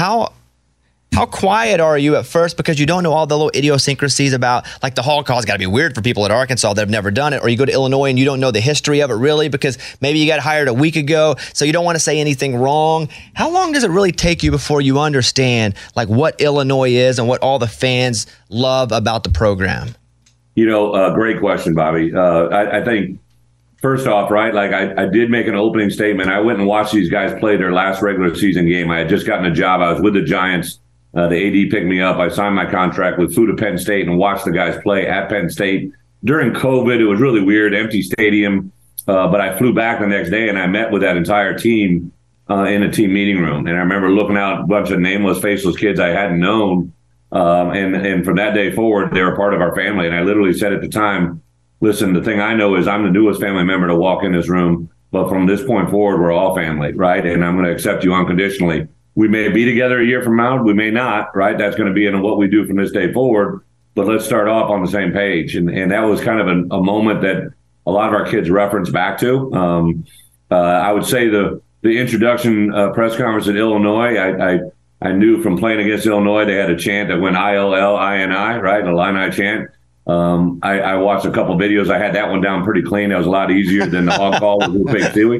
How quiet are you at first because you don't know all the little idiosyncrasies about, like, the hall call's got to be weird for people at Arkansas that have never done it, or you go to Illinois and you don't know the history of it really because maybe you got hired a week ago, so you don't want to say anything wrong. How long does it really take you before you understand, like, what Illinois is and what all the fans love about the program? Great question, Bobby. I think, first off, right, like I did make an opening statement. I went and watched these guys play their last regular season game. I had just gotten a job. I was with the Giants. The AD picked me up. I signed my contract with flew to Penn State and watched the guys play at Penn State. During COVID, it was really weird, empty stadium. But I flew back the next day and I met with that entire team in a team meeting room. And I remember looking out a bunch of nameless, faceless kids I hadn't known. And from that day forward, they were part of our family. And I literally said at the time, listen, the thing I know is I'm the newest family member to walk in this room. But from this point forward, we're all family, right? And I'm going to accept you unconditionally. We may be together a year from now. We may not, right? That's going to be in what we do from this day forward. But let's start off on the same page. And that was kind of a moment that a lot of our kids reference back to. I would say the introduction press conference at Illinois, I knew from playing against Illinois, they had a chant that went ILLINI, right? An Illini chant. I watched a couple videos. I had that one down pretty clean. That was a lot easier than the hog call with Big Stewie.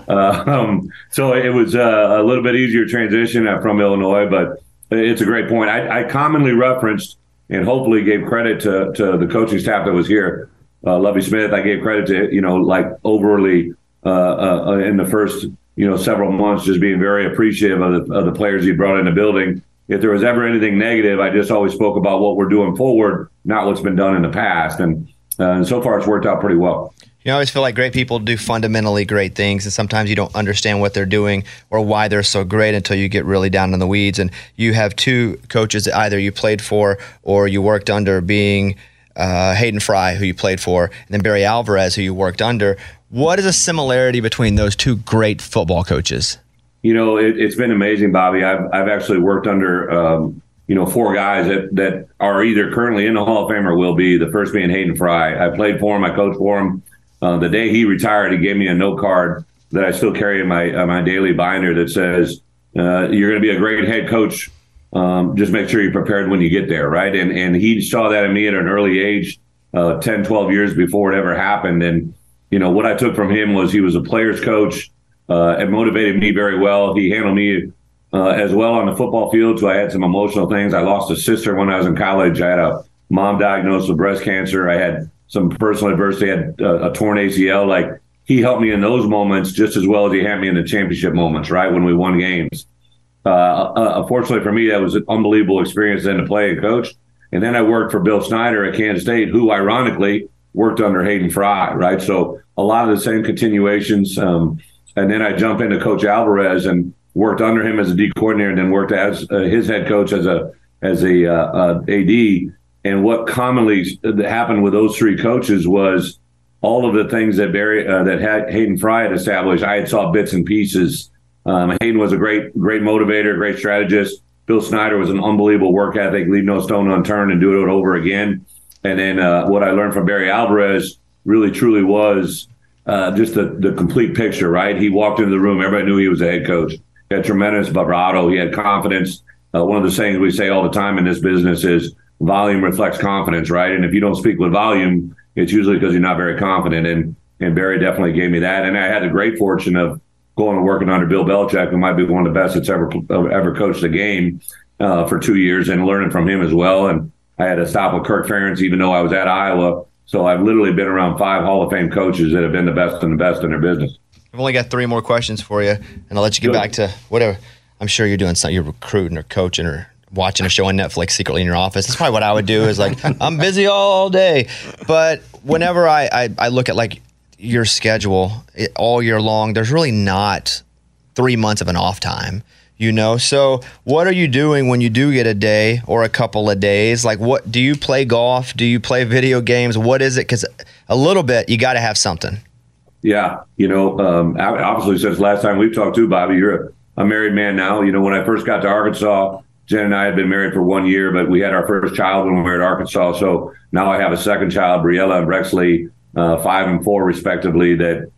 So it was a little bit easier transition from Illinois, but it's a great point. I commonly referenced and hopefully gave credit to the coaching staff that was here. Lovie Smith, I gave credit to, like overly in the first, several months, just being very appreciative of the players he brought in the building. If there was ever anything negative, I just always spoke about what we're doing forward, not what's been done in the past. And so far, it's worked out pretty well. I always feel like great people do fundamentally great things, and sometimes you don't understand what they're doing or why they're so great until you get really down in the weeds. And you have 2 coaches that either you played for or you worked under, being Hayden Fry, who you played for, and then Barry Alvarez, who you worked under. What is a similarity between those 2 great football coaches? It's been amazing, Bobby. I've actually worked under 4 guys that are either currently in the Hall of Fame or will be, the first being Hayden Fry. I played for him. I coached for him. The day he retired, he gave me a note card that I still carry in my daily binder that says, you're going to be a great head coach. Just make sure you're prepared when you get there, right? And he saw that in me at an early age, 10, 12 years before it ever happened. And, what I took from him was he was a player's coach. It motivated me very well. He handled me as well on the football field. So I had some emotional things. I lost a sister when I was in college. I had a mom diagnosed with breast cancer. I had some personal adversity. I had a torn ACL. Like, he helped me in those moments just as well as he had me in the championship moments, right, when we won games. Unfortunately for me, that was an unbelievable experience then to play and coach. And then I worked for Bill Snyder at Kansas State, who ironically worked under Hayden Fry, right? So a lot of the same continuations. And then I jumped into Coach Alvarez and worked under him as a D coordinator, and then worked as his head coach as a AD. And what commonly happened with those three coaches was all of the things that Hayden Fry had established, I had saw bits and pieces. Hayden was a great motivator, great strategist. Bill Snyder was an unbelievable work ethic, leave no stone unturned and do it over again. And then what I learned from Barry Alvarez really truly was just the complete picture, right? He walked into the room, everybody knew he was a head coach. He had tremendous bravado. He had confidence. One of the sayings we say all the time in this business is volume reflects confidence, right? And if you don't speak with volume, it's usually because you're not very confident. And Barry definitely gave me that. And I had the great fortune of going and working under Bill Belichick, who might be one of the best that's ever coached a game for 2 years, and learning from him as well. And I had to stop with Kirk Ferentz, even though I was at Iowa. So I've literally been around 5 Hall of Fame coaches that have been the best in their business. I've only got 3 more questions for you, and I'll let you get back to whatever. I'm sure you're doing something. You're recruiting or coaching or watching a show on Netflix secretly in your office. That's probably what I would do, is like, I'm busy all day. But whenever I look at like your schedule all year long, there's really not 3 months of an off time, So what are you doing when you do get a day or a couple of days? Like, what do you play golf? Do you play video games? What is it? Because a little bit, you got to have something. Yeah. Obviously since last time we've talked to, Bobby, you're a married man now. When I first got to Arkansas, Jen and I had been married for 1 year, but we had our first child when we were at Arkansas. So now I have a second child, Briella and Brexley, 5 and 4 respectively, that,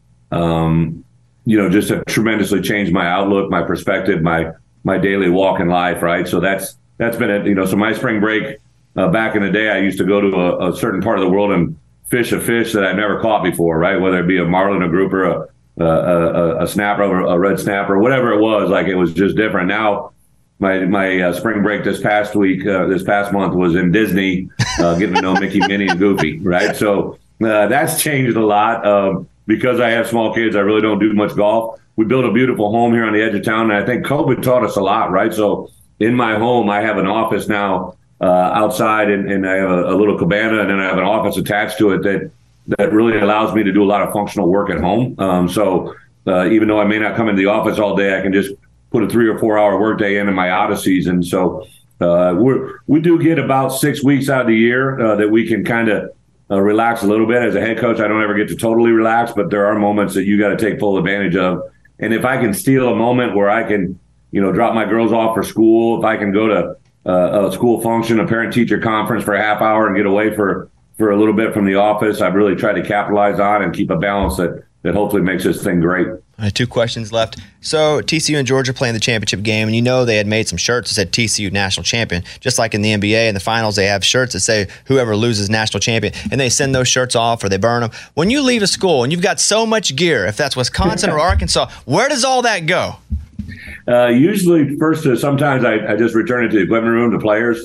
just have tremendously changed my outlook, my perspective, my daily walk in life, right? So that's been it. So my spring break, back in the day, I used to go to a certain part of the world and fish a fish that I'd never caught before, right? Whether it be a marlin, a grouper, a snapper, a red snapper, whatever it was, like, it was just different. Now, my spring break this past month was in Disney, getting to know Mickey, Minnie, and Goofy, right? So that's changed a lot. Because I have small kids, I really don't do much golf. We built a beautiful home here on the edge of town, and I think COVID taught us a lot, right? So in my home, I have an office now outside, and I have a little cabana, and then I have an office attached to it that really allows me to do a lot of functional work at home. So even though I may not come into the office all day, I can just put a 3 or 4 hour workday in my out of season. So we do get about 6 weeks out of the year that we can kind of relax a little bit. As a head coach, I don't ever get to totally relax, but there are moments that you got to take full advantage of. And if I can steal a moment where I can, drop my girls off for school, if I can go to a school function, a parent-teacher conference for a half hour and get away for a little bit from the office, I've really tried to capitalize on and keep a balance that hopefully makes this thing great. I have 2 questions left. So TCU and Georgia playing the championship game, and they had made some shirts that said TCU national champion. Just like in the NBA in the finals, they have shirts that say whoever loses national champion, and they send those shirts off or they burn them. When you leave a school and you've got so much gear, if that's Wisconsin or Arkansas, where does all that go? Usually first, sometimes I just return it to the equipment room to players.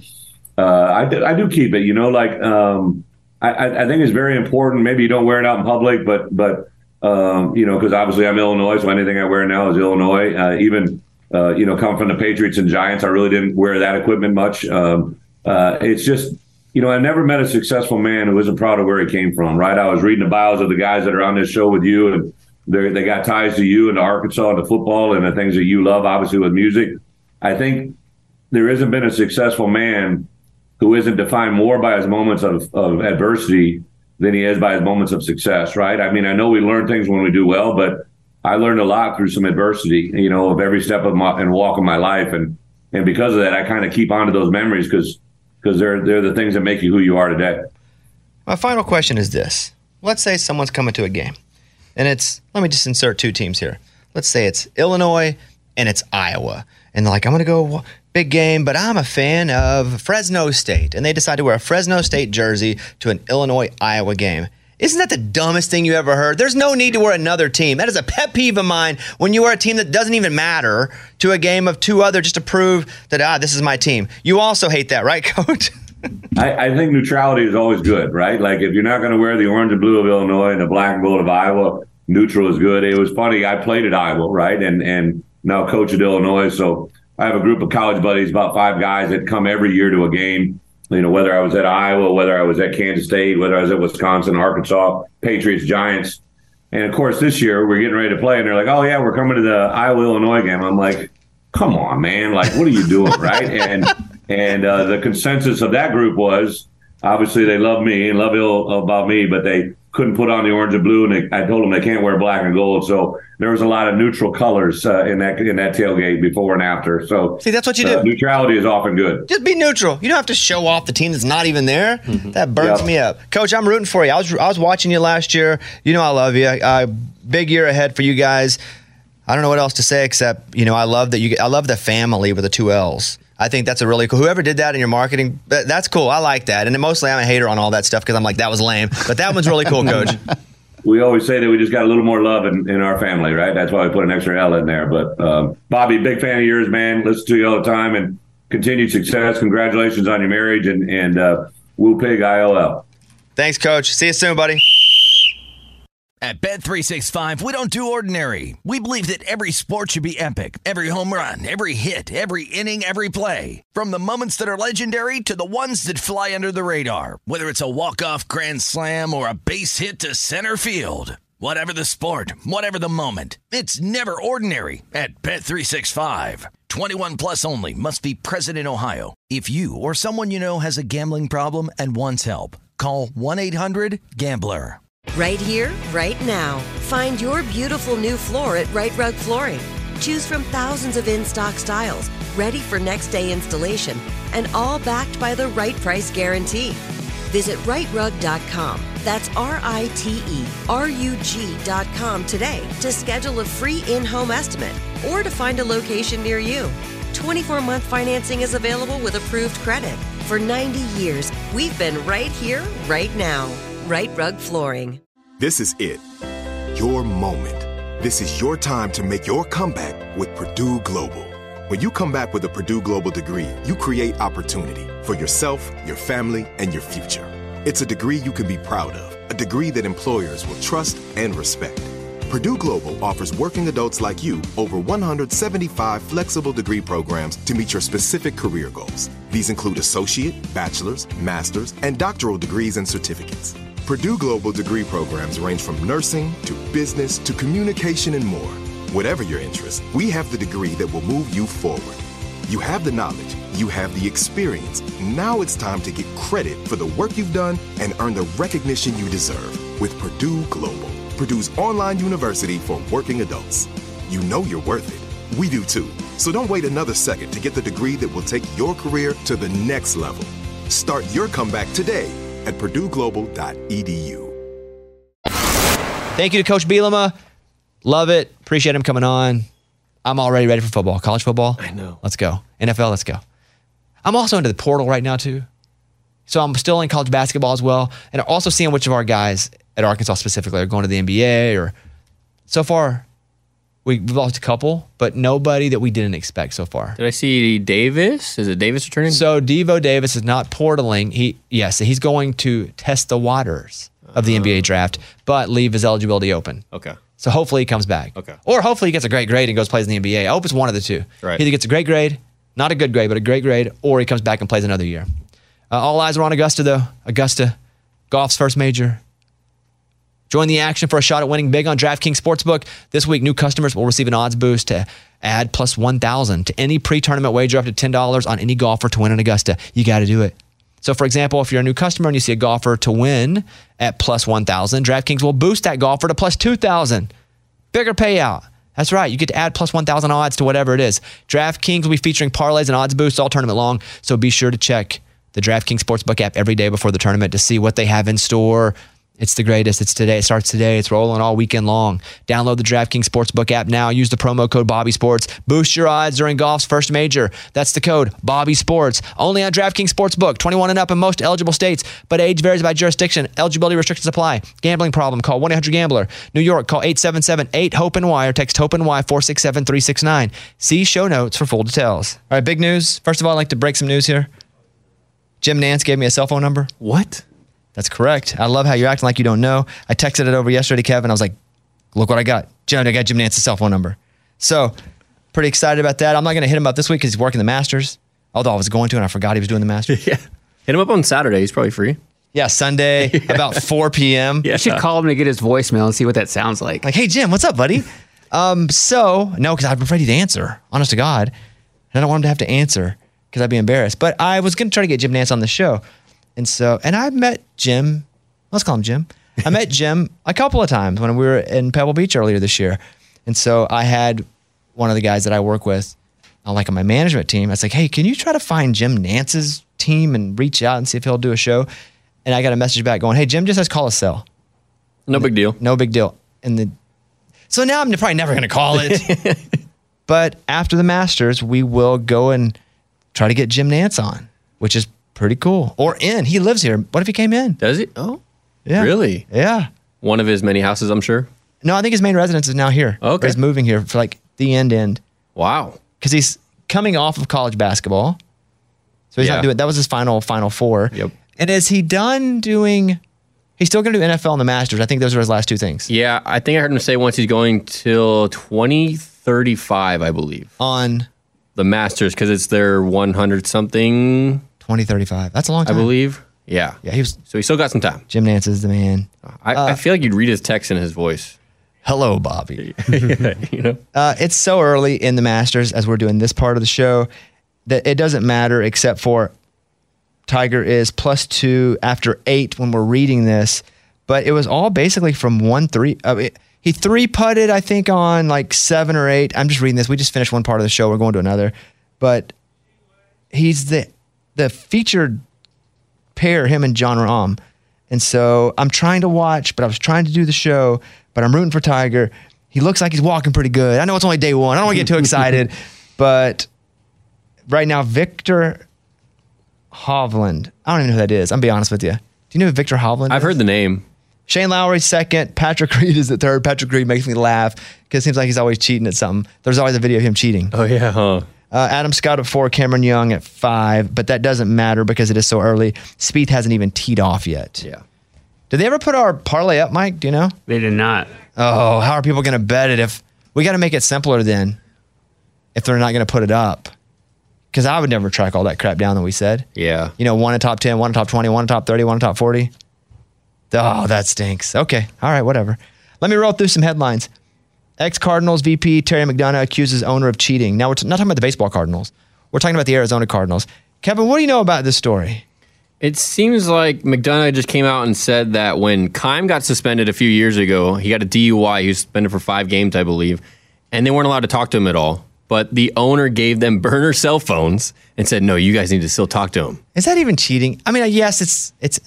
I do keep it, I think it's very important. Maybe you don't wear it out in public, but because obviously I'm Illinois, so anything I wear now is Illinois. Even come from the Patriots and Giants, I really didn't wear that equipment much. It's just, I never met a successful man who isn't proud of where he came from, right? I was reading the bios of the guys that are on this show with you, and they got ties to you and to Arkansas and to football and the things that you love, obviously, with music. I think there hasn't been a successful man who isn't defined more by his moments of adversity than he is by his moments of success, right? I mean, I know we learn things when we do well, but I learned a lot through some adversity, of every step of and walk of my life. And because of that, I kind of keep on to those memories because they're the things that make you who you are today. My final question is this. Let's say someone's coming to a game. and let me just insert two teams here. Let's say it's Illinois and it's Iowa. And they're like, I'm going to go big game, but I'm a fan of Fresno State. And they decide to wear a Fresno State jersey to an Illinois-Iowa game. Isn't that the dumbest thing you ever heard? There's no need to wear another team. That is a pet peeve of mine when you wear a team that doesn't even matter to a game of two other just to prove that, this is my team. You also hate that, right, Coach? I think neutrality is always good, right? Like if you're not going to wear the orange and blue of Illinois and the black and gold of Iowa, neutral is good. It was funny. I played at Iowa, right? And now coach at Illinois. So I have a group of college buddies, about 5 guys that come every year to a game. You know, whether I was at Iowa, whether I was at Kansas State, whether I was at Wisconsin, Arkansas, Patriots, Giants. And of course, this year we're getting ready to play and they're like, oh yeah, we're coming to the Iowa-Illinois game. I'm like, come on, man. Like, what are you doing? Right. And the consensus of that group was, obviously they love me and love ill about me, but they couldn't put on the orange and blue, and I told them they can't wear black and gold. So there was a lot of neutral colors in that tailgate before and after. So see, that's what you do. Neutrality is often good. Just be neutral. You don't have to show off the team that's not even there. Mm-hmm. That burns me up. Coach, I'm rooting for you. I was watching you last year. You know I love you. Big year ahead for you guys. I don't know what else to say except, I love that I love the family with the 2 L's. I think that's a really cool. Whoever did that in your marketing, that's cool. I like that. And mostly I'm a hater on all that stuff because I'm like, that was lame. But that one's really cool, Coach. We always say that we just got a little more love in our family, right? That's why we put an extra L in there. But Bobby, big fan of yours, man. Listen to you all the time and continued success. Congratulations on your marriage and Woo Pig ILL. Thanks, Coach. See you soon, buddy. At Bet365, we don't do ordinary. We believe that every sport should be epic. Every home run, every hit, every inning, every play. From the moments that are legendary to the ones that fly under the radar. Whether it's a walk-off grand slam or a base hit to center field. Whatever the sport, whatever the moment. It's never ordinary at Bet365. 21 plus only. Must be present in Ohio. If you or someone you know has a gambling problem and wants help, call 1-800-GAMBLER. Right here, right now. Find your beautiful new floor at Right Rug Flooring. Choose from thousands of in-stock styles, ready for next day installation, and all backed by the right price guarantee. Visit rightrug.com. That's RITERUG.com today to schedule a free in-home estimate or to find a location near you. 24-month financing is available with approved credit. For 90 years, we've been right here, right now. Right Rug Flooring. This is it. Your moment. This is your time to make your comeback with Purdue Global. When you come back with a Purdue Global degree, you create opportunity for yourself, your family, and your future. It's a degree you can be proud of, a degree that employers will trust and respect. Purdue Global offers working adults like you over 175 flexible degree programs to meet your specific career goals. These include associate, bachelor's, master's, and doctoral degrees and certificates. Purdue Global degree programs range from nursing to business to communication and more. Whatever your interest, we have the degree that will move you forward. You have the knowledge, you have the experience. Now it's time to get credit for the work you've done and earn the recognition you deserve with Purdue Global, Purdue's online university for working adults. You know you're worth it. We do too. So don't wait another second to get the degree that will take your career to the next level. Start your comeback today at purdueglobal.edu. Thank you to Coach Bielema. Love it. Appreciate him coming on. I'm already ready for football. College football. I know. Let's go. NFL, let's go. I'm also into the portal right now too. So I'm still in college basketball as well. And also seeing which of our guys at Arkansas specifically are going to the NBA or so far. We've lost a couple, but nobody that we didn't expect so far. Did I see Davis? Is it Davis returning? So Devo Davis is not portaling. He's going to test the waters of the NBA draft, but leave his eligibility open. Okay. So hopefully he comes back. Okay. Or hopefully he gets a great grade and goes plays in the NBA. I hope it's one of the two. Right. He either gets a great grade, not a good grade, but a great grade, or he comes back and plays another year. All eyes are on Augusta, though. Augusta, golf's first major. Join the action for a shot at winning big on DraftKings Sportsbook. This week, new customers will receive an odds boost to add plus 1,000 to any pre-tournament wager up to $10 on any golfer to win in Augusta. You got to do it. So, for example, if you're a new customer and you see a golfer to win at plus 1,000, DraftKings will boost that golfer to plus 2,000. Bigger payout. That's right. You get to add plus 1,000 odds to whatever it is. DraftKings will be featuring parlays and odds boosts all tournament long, so be sure to check the DraftKings Sportsbook app every day before the tournament to see what they have in store. It's the greatest. It's today. It starts today. It's rolling all weekend long. Download the DraftKings Sportsbook app now. Use the promo code BobbySports. Boost your odds during golf's first major. That's the code BobbySports. Only on DraftKings Sportsbook. 21 and up in most eligible states, but age varies by jurisdiction. Eligibility restrictions apply. Gambling problem? Call 1-800-GAMBLER. New York, call 877-8-HOPE-NY or text HOPE-NY 467-369. See show notes for full details. All right, big news. First of all, I'd like to break some news here. Jim Nantz gave me a cell phone number. What? That's correct. I love how you're acting like you don't know. I texted it over yesterday to Kevin. I was like, look what I got. I got Jim Nantz's cell phone number. So, pretty excited about that. I'm not going to hit him up this week because he's working the Masters. Although I was going to and I forgot he was doing the Masters. Yeah. Hit him up on Saturday. He's probably free. Yeah, Sunday, about 4 p.m. You should call him to get his voicemail and see what that sounds like. Like, hey, Jim, what's up, buddy? No, because I'm afraid he'd answer. Honest to God. And I don't want him to have to answer because I'd be embarrassed. But I was going to try to get Jim Nantz on the show. And I met Jim. Let's call him Jim. I met Jim a couple of times when we were in Pebble Beach earlier this year. And so I had one of the guys that I work with on my management team. I was like, hey, can you try to find Jim Nantz's team and reach out and see if he'll do a show? And I got a message back going, hey, Jim just has call a cell. No big deal. No big deal. So now I'm probably never going to call it. But after the Masters, we will go and try to get Jim Nantz on, which is pretty cool. Or in. He lives here. What if he came in? Does he? Oh, yeah. Really? Yeah. One of his many houses, I'm sure. No, I think his main residence is now here. Okay. He's moving here for the end. Wow. Because he's coming off of college basketball. So he's not doing, that was his final four. Yep. And is he done doing, he's still going to do NFL and the Masters. I think those are his last two things. Yeah, I think I heard him say once he's going till 2035, I believe. On the Masters, because it's their 100 something. 2035. That's a long time. I believe. Yeah. Yeah, so he still got some time. Jim Nantz is the man. I feel like you'd read his text in his voice. Hello, Bobby. You know? It's so early in the Masters as we're doing this part of the show that it doesn't matter except for Tiger is +2 after 8 when we're reading this. But it was all basically from 1-3. He 3-putted, I think, on 7 or 8. I'm just reading this. We just finished one part of the show. We're going to another. But he's the featured pair, him and Jon Rahm. And so I'm trying to watch, but I was trying to do the show, but I'm rooting for Tiger. He looks like he's walking pretty good. I know it's only day one. I don't want to get too excited, but right now, Victor Hovland. I don't even know who that is. I'm be honest with you. Do you know who Victor Hovland is? I've heard the name. Shane Lowry's second. Patrick Reed is the third. Patrick Reed makes me laugh because it seems like he's always cheating at something. There's always a video of him cheating. Oh, yeah, huh? Adam Scott at 4, Cameron Young at 5, but that doesn't matter because it is so early. Spieth hasn't even teed off yet. Yeah. Did they ever put our parlay up, Mike? Do you know? They did not. Oh, how are people going to bet it if we got to make it simpler then if they're not going to put it up? Because I would never track all that crap down that we said. Yeah. One in top 10, one in top 20, one in top 30, one in top 40. Oh, that stinks. Okay. All right, whatever. Let me roll through some headlines. Ex-Cardinals VP Terry McDonough accuses owner of cheating. Now, we're not talking about the baseball Cardinals. We're talking about the Arizona Cardinals. Kevin, what do you know about this story? It seems like McDonough just came out and said that when Keim got suspended a few years ago, he got a DUI. He was suspended for 5 games, I believe, and they weren't allowed to talk to him at all. But the owner gave them burner cell phones and said, no, you guys need to still talk to him. Is that even cheating? I mean, yes, it's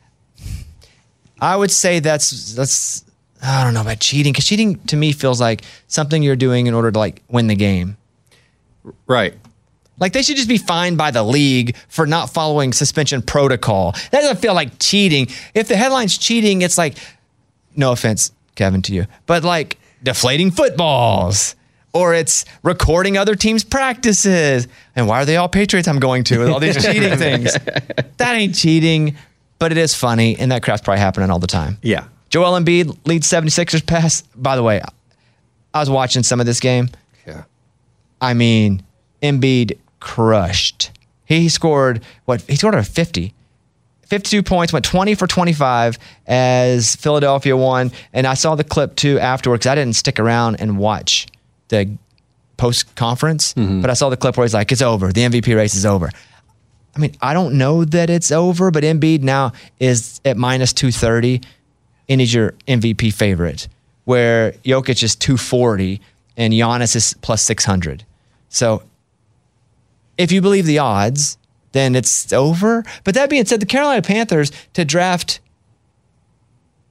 I would say that's I don't know about cheating, because cheating to me feels like something you're doing in order to win the game. Right. They should just be fined by the league for not following suspension protocol. That doesn't feel like cheating. If the headline's cheating, it's no offense, Kevin, to you, but deflating footballs, or it's recording other teams' practices. And why are they all Patriots I'm going to with all these cheating things? That ain't cheating, but it is funny, and that crap's probably happening all the time. Yeah. Joel Embiid leads 76ers pass. By the way, I was watching some of this game. Yeah. I mean, Embiid crushed. He scored, He scored a 50. 52 points, went 20 for 25 as Philadelphia won. And I saw the clip, too, afterwards. I didn't stick around and watch the post-conference, but I saw the clip where he's like, it's over. The MVP race is over. I mean, I don't know that it's over, but Embiid now is at minus 230. And he's your MVP favorite, where Jokic is 240 and Giannis is plus 600. So if you believe the odds, then it's over. But that being said, the Carolina Panthers to draft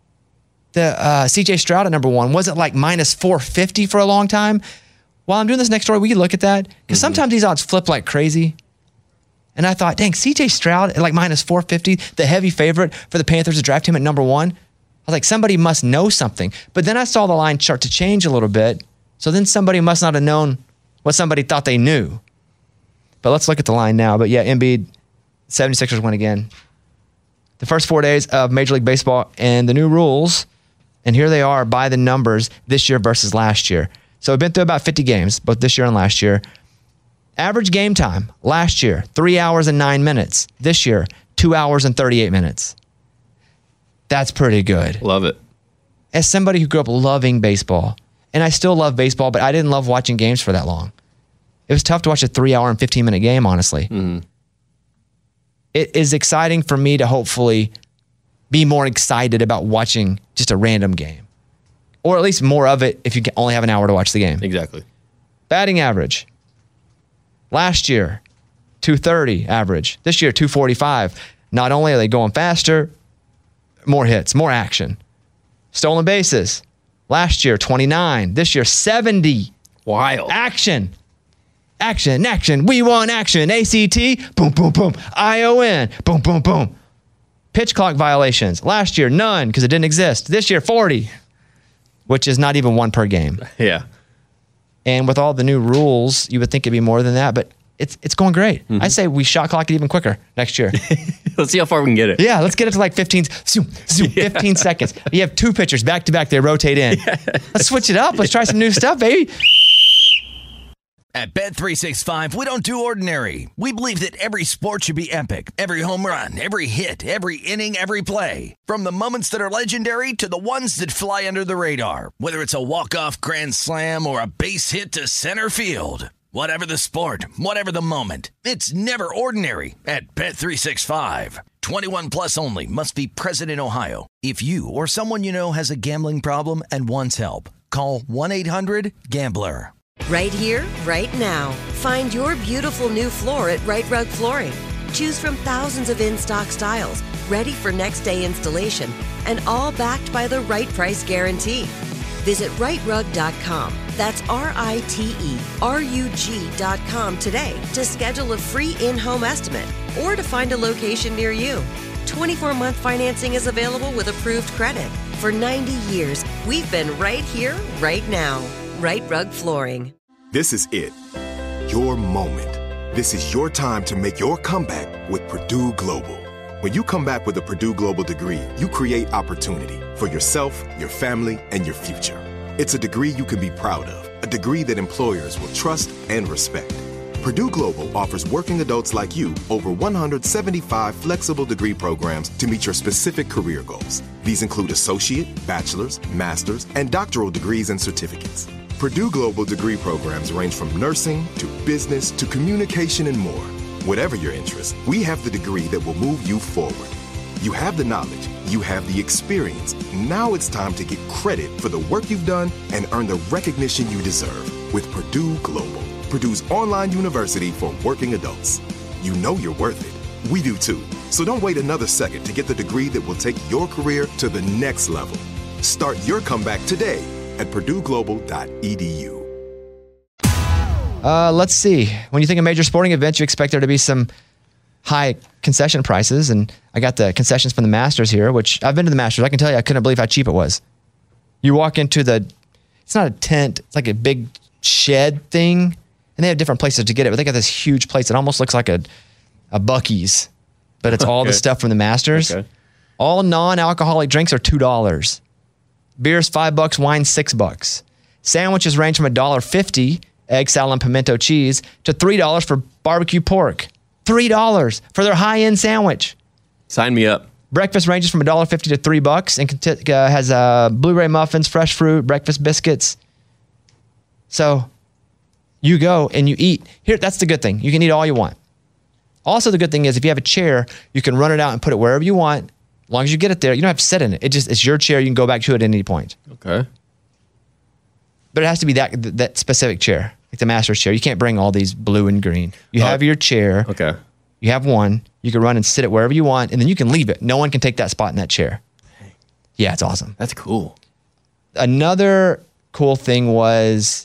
the CJ Stroud at number 1? Was it like minus 450 for a long time? While I'm doing this next story, we can look at that because sometimes these odds flip like crazy. And I thought, dang, CJ Stroud at like minus 450, the heavy favorite for the Panthers to draft him at number 1. I was like, somebody must know something. But then I saw the line start to change a little bit. So then somebody must not have known what somebody thought they knew. But let's look at the line now. But yeah, Embiid, 76ers win again. The first 4 days of Major League Baseball and the new rules. And here they are by the numbers this year versus last year. So we've been through about 50 games, both this year and last year. Average game time last year, 3 hours and 9 minutes. This year, 2 hours and 38 minutes. That's pretty good. Love it. As somebody who grew up loving baseball, and I still love baseball, but I didn't love watching games for that long. It was tough to watch a 3 hour and 15-minute game, honestly. Mm-hmm. It is exciting for me to hopefully be more excited about watching just a random game. Or at least more of it if you only have an hour to watch the game. Exactly. Batting average. Last year, 230 average. This year, 245. Not only are they going faster, more hits, more action. Stolen bases. Last year, 29. This year, 70. Wild. Action. Action, action. We want action. ACT, boom, boom, boom. ION, boom, boom, boom. Pitch clock violations. Last year, none because it didn't exist. This year, 40, which is not even one per game. Yeah. And with all the new rules, you would think it'd be more than that, but it's going great. Mm-hmm. I say we shot clock it even quicker next year. Let's see how far we can get it. Yeah, let's get it to like 15 seconds. You have two pitchers back to back, they rotate in. Yeah. Let's switch it up. Let's try some new stuff, baby. At Bet365, we don't do ordinary. We believe that every sport should be epic. Every home run, every hit, every inning, every play. From the moments that are legendary to the ones that fly under the radar. Whether it's a walk-off grand slam or a base hit to center field. Whatever the sport, whatever the moment. It's never ordinary at Bet365. 21 plus only. Must be present in Ohio. If you or someone you know has a gambling problem and wants help, call 1-800-GAMBLER. Right here, right now. Find your beautiful new floor at Right Rug Flooring. Choose from thousands of in-stock styles, ready for next day installation, and all backed by the right price guarantee. Visit rightrug.com. That's RITERUG.com today to schedule a free in-home estimate or to find a location near you. 24-month financing is available with approved credit. For 90 years, we've been right here, right now. Right Rug Flooring. This is it. Your moment. This is your time to make your comeback with Purdue Global. When you come back with a Purdue Global degree, you create opportunity for yourself, your family, and your future. It's a degree you can be proud of, a degree that employers will trust and respect. Purdue Global offers working adults like you over 175 flexible degree programs to meet your specific career goals. These include associate, bachelor's, master's, and doctoral degrees and certificates. Purdue Global degree programs range from nursing to business to communication and more. Whatever your interest, we have the degree that will move you forward. You have the knowledge, you have the experience. Now it's time to get credit for the work you've done and earn the recognition you deserve with Purdue Global, Purdue's online university for working adults. You know you're worth it. We do too. So don't wait another second to get the degree that will take your career to the next level. Start your comeback today at purdueglobal.edu. Let's see. When you think of major sporting events, you expect there to be some high concession prices. And I got the concessions from the Masters here, which I've been to the Masters. I can tell you, I couldn't believe how cheap it was. You walk into it's not a tent. It's like a big shed thing. And they have different places to get it. But they got this huge place. It almost looks like a Buc-ee's. But it's all the stuff from the Masters. Okay. All non-alcoholic drinks are $2. Beer's $5, wine $6. Sandwiches range from $1.50, egg, salad, and pimento cheese, to $3 for barbecue pork. $3 for their high-end sandwich. Sign me up. Breakfast ranges from $1.50 to $3 and has blueberry muffins, fresh fruit, breakfast biscuits. So you go and you eat. Here, that's the good thing. You can eat all you want. Also, the good thing is if you have a chair, you can run it out and put it wherever you want. As long as you get it there, you don't have to sit in it. It's your chair. You can go back to it at any point. Okay. But it has to be that specific chair, like the Masters chair. You can't bring all these blue and green. You have your chair. Okay. You have one. You can run and sit it wherever you want, and then you can leave it. No one can take that spot in that chair. Yeah, it's awesome. That's cool. Another cool thing was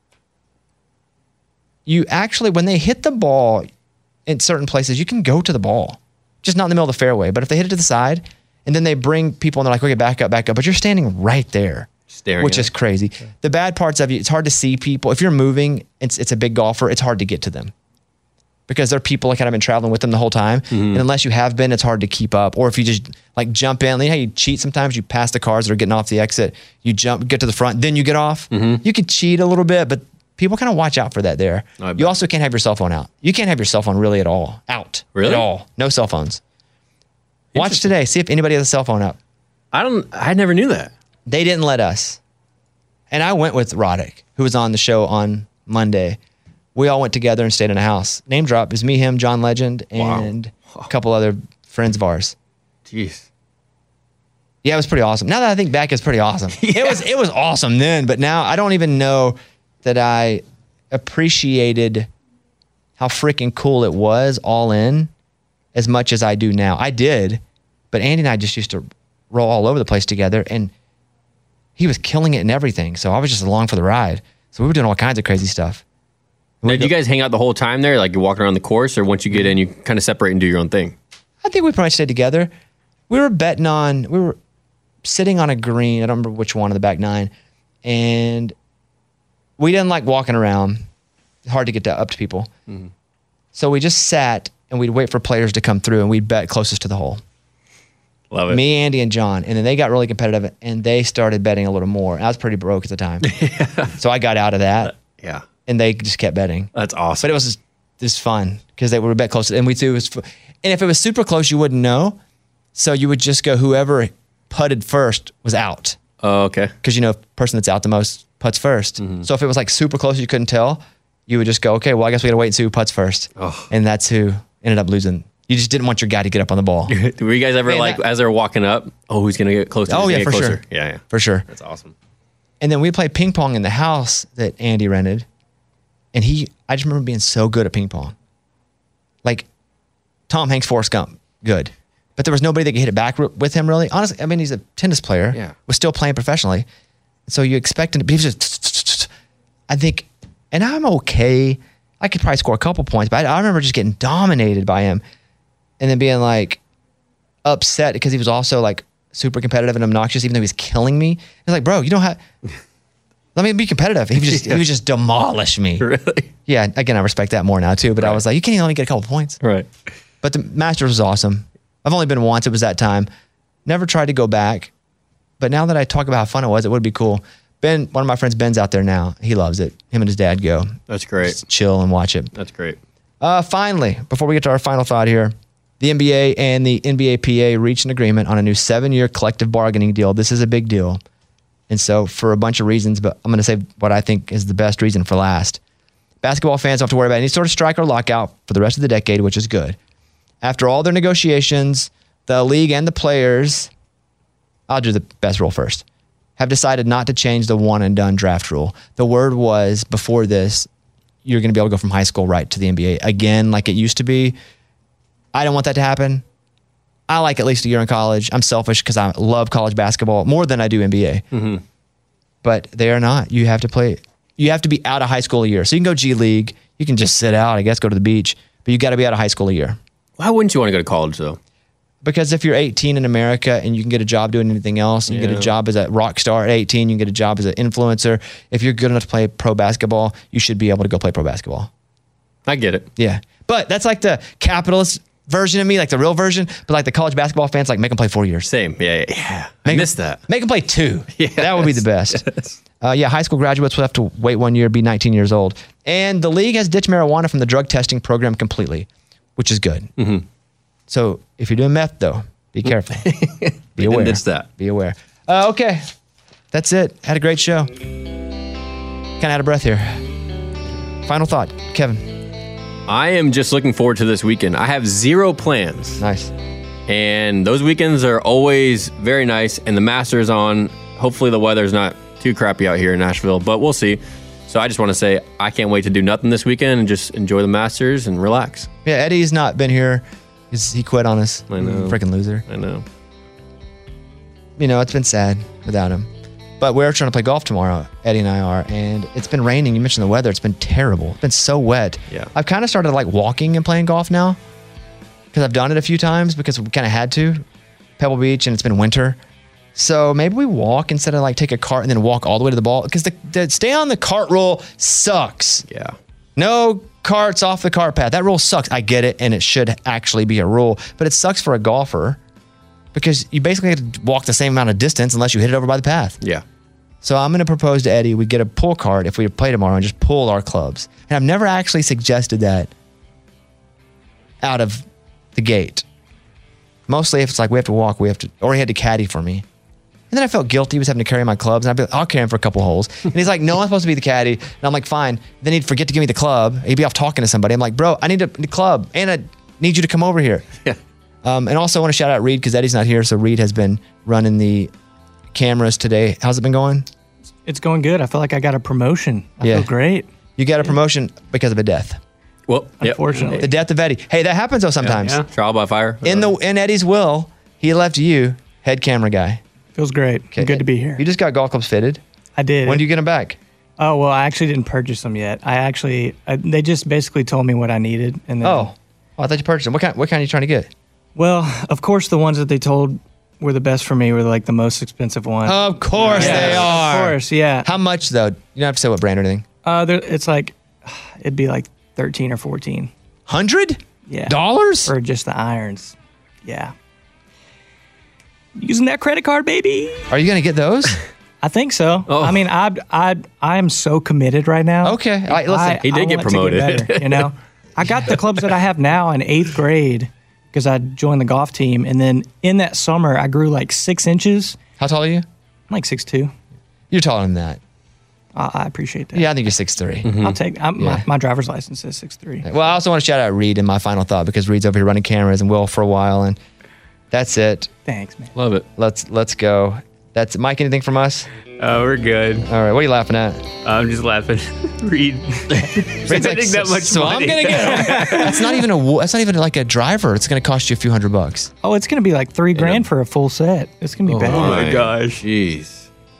you actually, when they hit the ball in certain places, you can go to the ball, just not in the middle of the fairway. But if they hit it to the side and then they bring people and they're like, okay, back up, but you're standing right there, Staring which at is crazy. The bad parts of you, it's hard to see people. If you're moving, it's a big golfer, it's hard to get to them because they're people like kind of been traveling with them the whole time. And unless you have been, it's hard to keep up. Or if you just like jump in, you know how you cheat sometimes, you pass the cars that are getting off the exit, you jump, get to the front, then you get off. You can cheat a little bit, but people kind of watch out for that there. You also can't have your cell phone out. You can't have your cell phone really at all. Out. Really? At all. No cell phones. Watch today. See if anybody has a cell phone up. I never knew that. They didn't let us. And I went with Roddick, who was on the show on Monday. We all went together and stayed in a house. Name drop is me, him, John Legend, and a couple other friends of ours. Jeez. Yeah, it was pretty awesome. Now that I think back, it's pretty awesome. It was awesome then, but now I don't even know that I appreciated how freaking cool it was all in as much as I do now. I did, but Andy and I just used to roll all over the place together, and he was killing it and everything. So I was just along for the ride. So we were doing all kinds of crazy stuff. Now, did you guys hang out the whole time there? Like you're walking around the course, or once you get in, you kind of separate and do your own thing? I think we pretty much stayed together. We were sitting on a green. I don't remember which one of the back nine. And we didn't like walking around. Hard to get up to people. So we just sat and we'd wait for players to come through and we'd bet closest to the hole. Love it. Me, Andy, and John. And then they got really competitive and they started betting a little more. I was pretty broke at the time. So I got out of that. Yeah. And they just kept betting. That's awesome. But it was just fun because they would bet close. And we too was, and if it was super close, you wouldn't know. So you would just go, whoever putted first was out. Oh, okay. Because person that's out the most putts first. So if it was like super close, you couldn't tell, you would just go, okay, well, I guess we got to wait and see who putts first. And that's who ended up losing. You just didn't want your guy to get up on the ball. Were you guys ever as they're walking up, who's going to get closer? Oh, yeah, for sure. Yeah. For sure. That's awesome. And then we played ping pong in the house that Andy rented. And I just remember being so good at ping pong. Like Tom Hanks, Forrest Gump, good. But there was nobody that could hit it back with him, really. Honestly, I mean, he's a tennis player. Yeah. Was still playing professionally. So you expect him to be just, I think, and I'm okay. I could probably score a couple points, but I remember just getting dominated by him and then being like upset because he was also like super competitive and obnoxious, even though he was killing me. He's like, bro, you don't have, let me be competitive. He would just demolish me. Really? Yeah. Again, I respect that more now too, but I was like, you can't only get a couple points. Right. But the Masters was awesome. I've only been once. It was that time. Never tried to go back. But now that I talk about how fun it was, it would be cool. Ben, one of my friends, Ben's out there now. He loves it. Him and his dad go. That's great. Just chill and watch it. That's great. Finally, before we get to our final thought here, the NBA and the NBAPA reached an agreement on a new 7-year collective bargaining deal. This is a big deal. And so for a bunch of reasons, but I'm going to say what I think is the best reason for last. Basketball fans don't have to worry about any sort of strike or lockout for the rest of the decade, which is good. After all their negotiations, the league and the players, I'll do the best rule first, have decided not to change the one and done draft rule. The word was before this, you're going to be able to go from high school right to the NBA again, like it used to be. I don't want that to happen. I like at least a year in college. I'm selfish because I love college basketball more than I do NBA. But they are not. You have to play. You have to be out of high school a year. So you can go G League. You can just sit out, I guess, go to the beach. But you got to be out of high school a year. Why wouldn't you want to go to college, though? Because if you're 18 in America and you can get a job doing anything else, you can get a job as a rock star at 18, you can get a job as an influencer. If you're good enough to play pro basketball, you should be able to go play pro basketball. I get it. Yeah. But that's like the capitalist version of me, like the real version. But like the college basketball fans, like make them play 4 years. Same. Yeah. I missed that. Make them play 2. Yes. That would be the best. Yes. High school graduates will have to wait 1 year, be 19 years old. And the league has ditched marijuana from the drug testing program completely, which is good. So if you're doing meth, though, be careful. Be aware. Ditch that. Be aware. Okay. That's it. Had a great show. Kind of out of breath here. Final thought, Kevin. I am just looking forward to this weekend. I have 0 plans. Nice. And those weekends are always very nice. And the Masters on. Hopefully the weather's not too crappy out here in Nashville, but we'll see. So I just want to say I can't wait to do nothing this weekend and just enjoy the Masters and relax. Yeah, Eddie's not been here. He quit on us. I know. Freaking loser. I know. it's been sad without him. But we're trying to play golf tomorrow, Eddie and I are, and it's been raining. You mentioned the weather. It's been terrible. It's been so wet. Yeah. I've kind of started like walking and playing golf now because I've done it a few times because we kind of had to. Pebble Beach, and it's been winter. So maybe we walk instead of like take a cart and then walk all the way to the ball because the stay on the cart rule sucks. Yeah. No carts off the cart path. That rule sucks. I get it, and it should actually be a rule, but it sucks for a golfer because you basically have to walk the same amount of distance unless you hit it over by the path. Yeah. So I'm going to propose to Eddie we get a pull cart if we play tomorrow and just pull our clubs. And I've never actually suggested that out of the gate. Mostly if it's like we have to walk, or he had to caddy for me. And then I felt guilty. He was having to carry my clubs. And I'd be like, I'll carry him for a couple holes. And he's like, no, I'm supposed to be the caddy. And I'm like, fine. Then he'd forget to give me the club. He'd be off talking to somebody. I'm like, bro, I need a club. And I need you to come over here. Yeah. And also I want to shout out Reed because Eddie's not here. So Reed has been running the cameras today. How's it been going? It's going good. I feel like I got a promotion. I feel great. You got a promotion because of a death. Well, Unfortunately. The death of Eddie. Hey, that happens though sometimes. Yeah. Trial by fire. In Eddie's will, he left you head camera guy. Feels great. Okay. Good to be here. You just got golf clubs fitted. I did. When do you get them back? Oh, well, I actually didn't purchase them yet. They just basically told me what I needed. And then, I thought you purchased them. What kind are you trying to get? Well, of course, the ones that they told were the best for me were like the most expensive ones. Of course they are. Of course, yeah. How much though? You don't have to say what brand or anything. It's like, it'd be like 13 or 14. $100? Yeah. Dollars? For just the irons. Yeah. Using that credit card, baby. Are you going to get those? I think so. Oh. I mean, I am so committed right now. Okay. All right, listen. He did get want it to promoted. better, I got the clubs that I have now in 8th grade because I joined the golf team. And then in that summer, I grew like 6 inches. How tall are you? I'm like 6'2". You're taller than that. I appreciate that. Yeah, I think you're 6'3". I'll take my driver's license says 6'3". Well, I also want to shout out Reed in my final thought because Reed's over here running cameras and Will for a while, and that's it. Thanks, man. Love it. Let's go. That's it. Mike, anything from us? We're good. All right, what are you laughing at? I'm just laughing. Reed. Reed's spending that much so money. I'm gonna get him. That's not even like a driver. It's gonna cost you a few $100. Oh, it's going to be like $3,000 for a full set. It's going to be bad. my gosh. Jeez.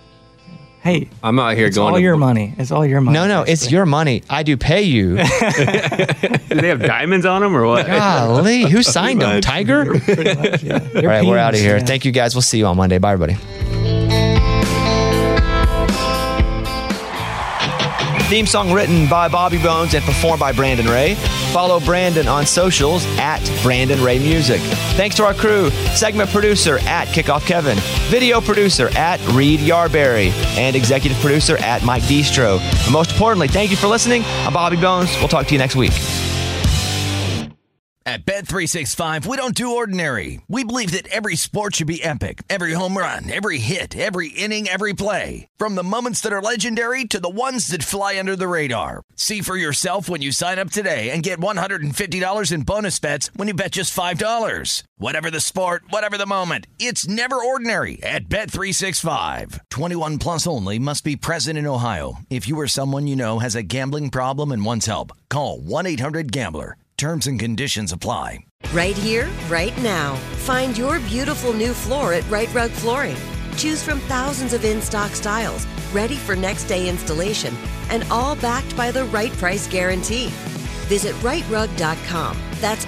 Hey, I'm out here it's going all to your money. It's all your money. No, it's your money. I do pay you. Do they have diamonds on them or what? Golly, who signed them? Tiger? Pretty much, yeah. All right, we're out of here. Yeah. Thank you guys. We'll see you on Monday. Bye, everybody. Theme song written by Bobby Bones and performed by Brandon Ray. Follow Brandon on socials at Brandon Ray Music. Thanks to our crew, segment producer at Kickoff Kevin, video producer at Reed Yarberry, and executive producer at Mike Distro. But most importantly, thank you for listening. I'm Bobby Bones. We'll talk to you next week. At Bet365, we don't do ordinary. We believe that every sport should be epic. Every home run, every hit, every inning, every play. From the moments that are legendary to the ones that fly under the radar. See for yourself when you sign up today and get $150 in bonus bets when you bet just $5. Whatever the sport, whatever the moment, it's never ordinary at Bet365. 21 plus only. Must be present in Ohio. If you or someone you know has a gambling problem and wants help, call 1-800-GAMBLER. Terms and conditions apply. Right here, right now. Find your beautiful new floor at Right Rug Flooring. Choose from thousands of in-stock styles, ready for next day installation, and all backed by the right price guarantee. Visit rightrug.com. That's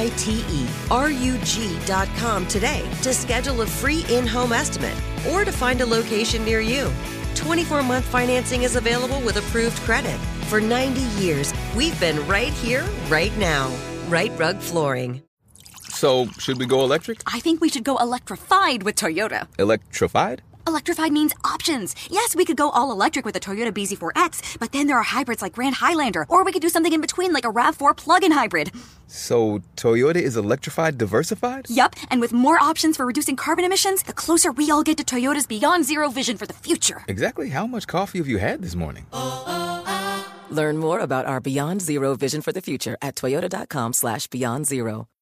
RITERUG.com today to schedule a free in-home estimate or to find a location near you. 24-month financing is available with approved credit. For 90 years, we've been right here, right now. Right Rug Flooring. So, should we go electric? I think we should go electrified with Toyota. Electrified? Electrified means options. Yes, we could go all electric with a Toyota BZ4X, but then there are hybrids like Grand Highlander, or we could do something in between like a RAV4 plug-in hybrid. So, Toyota is electrified diversified? Yup, and with more options for reducing carbon emissions, the closer we all get to Toyota's Beyond Zero vision for the future. Exactly how much coffee have you had this morning? Learn more about our Beyond Zero vision for the future at toyota.com/beyond zero.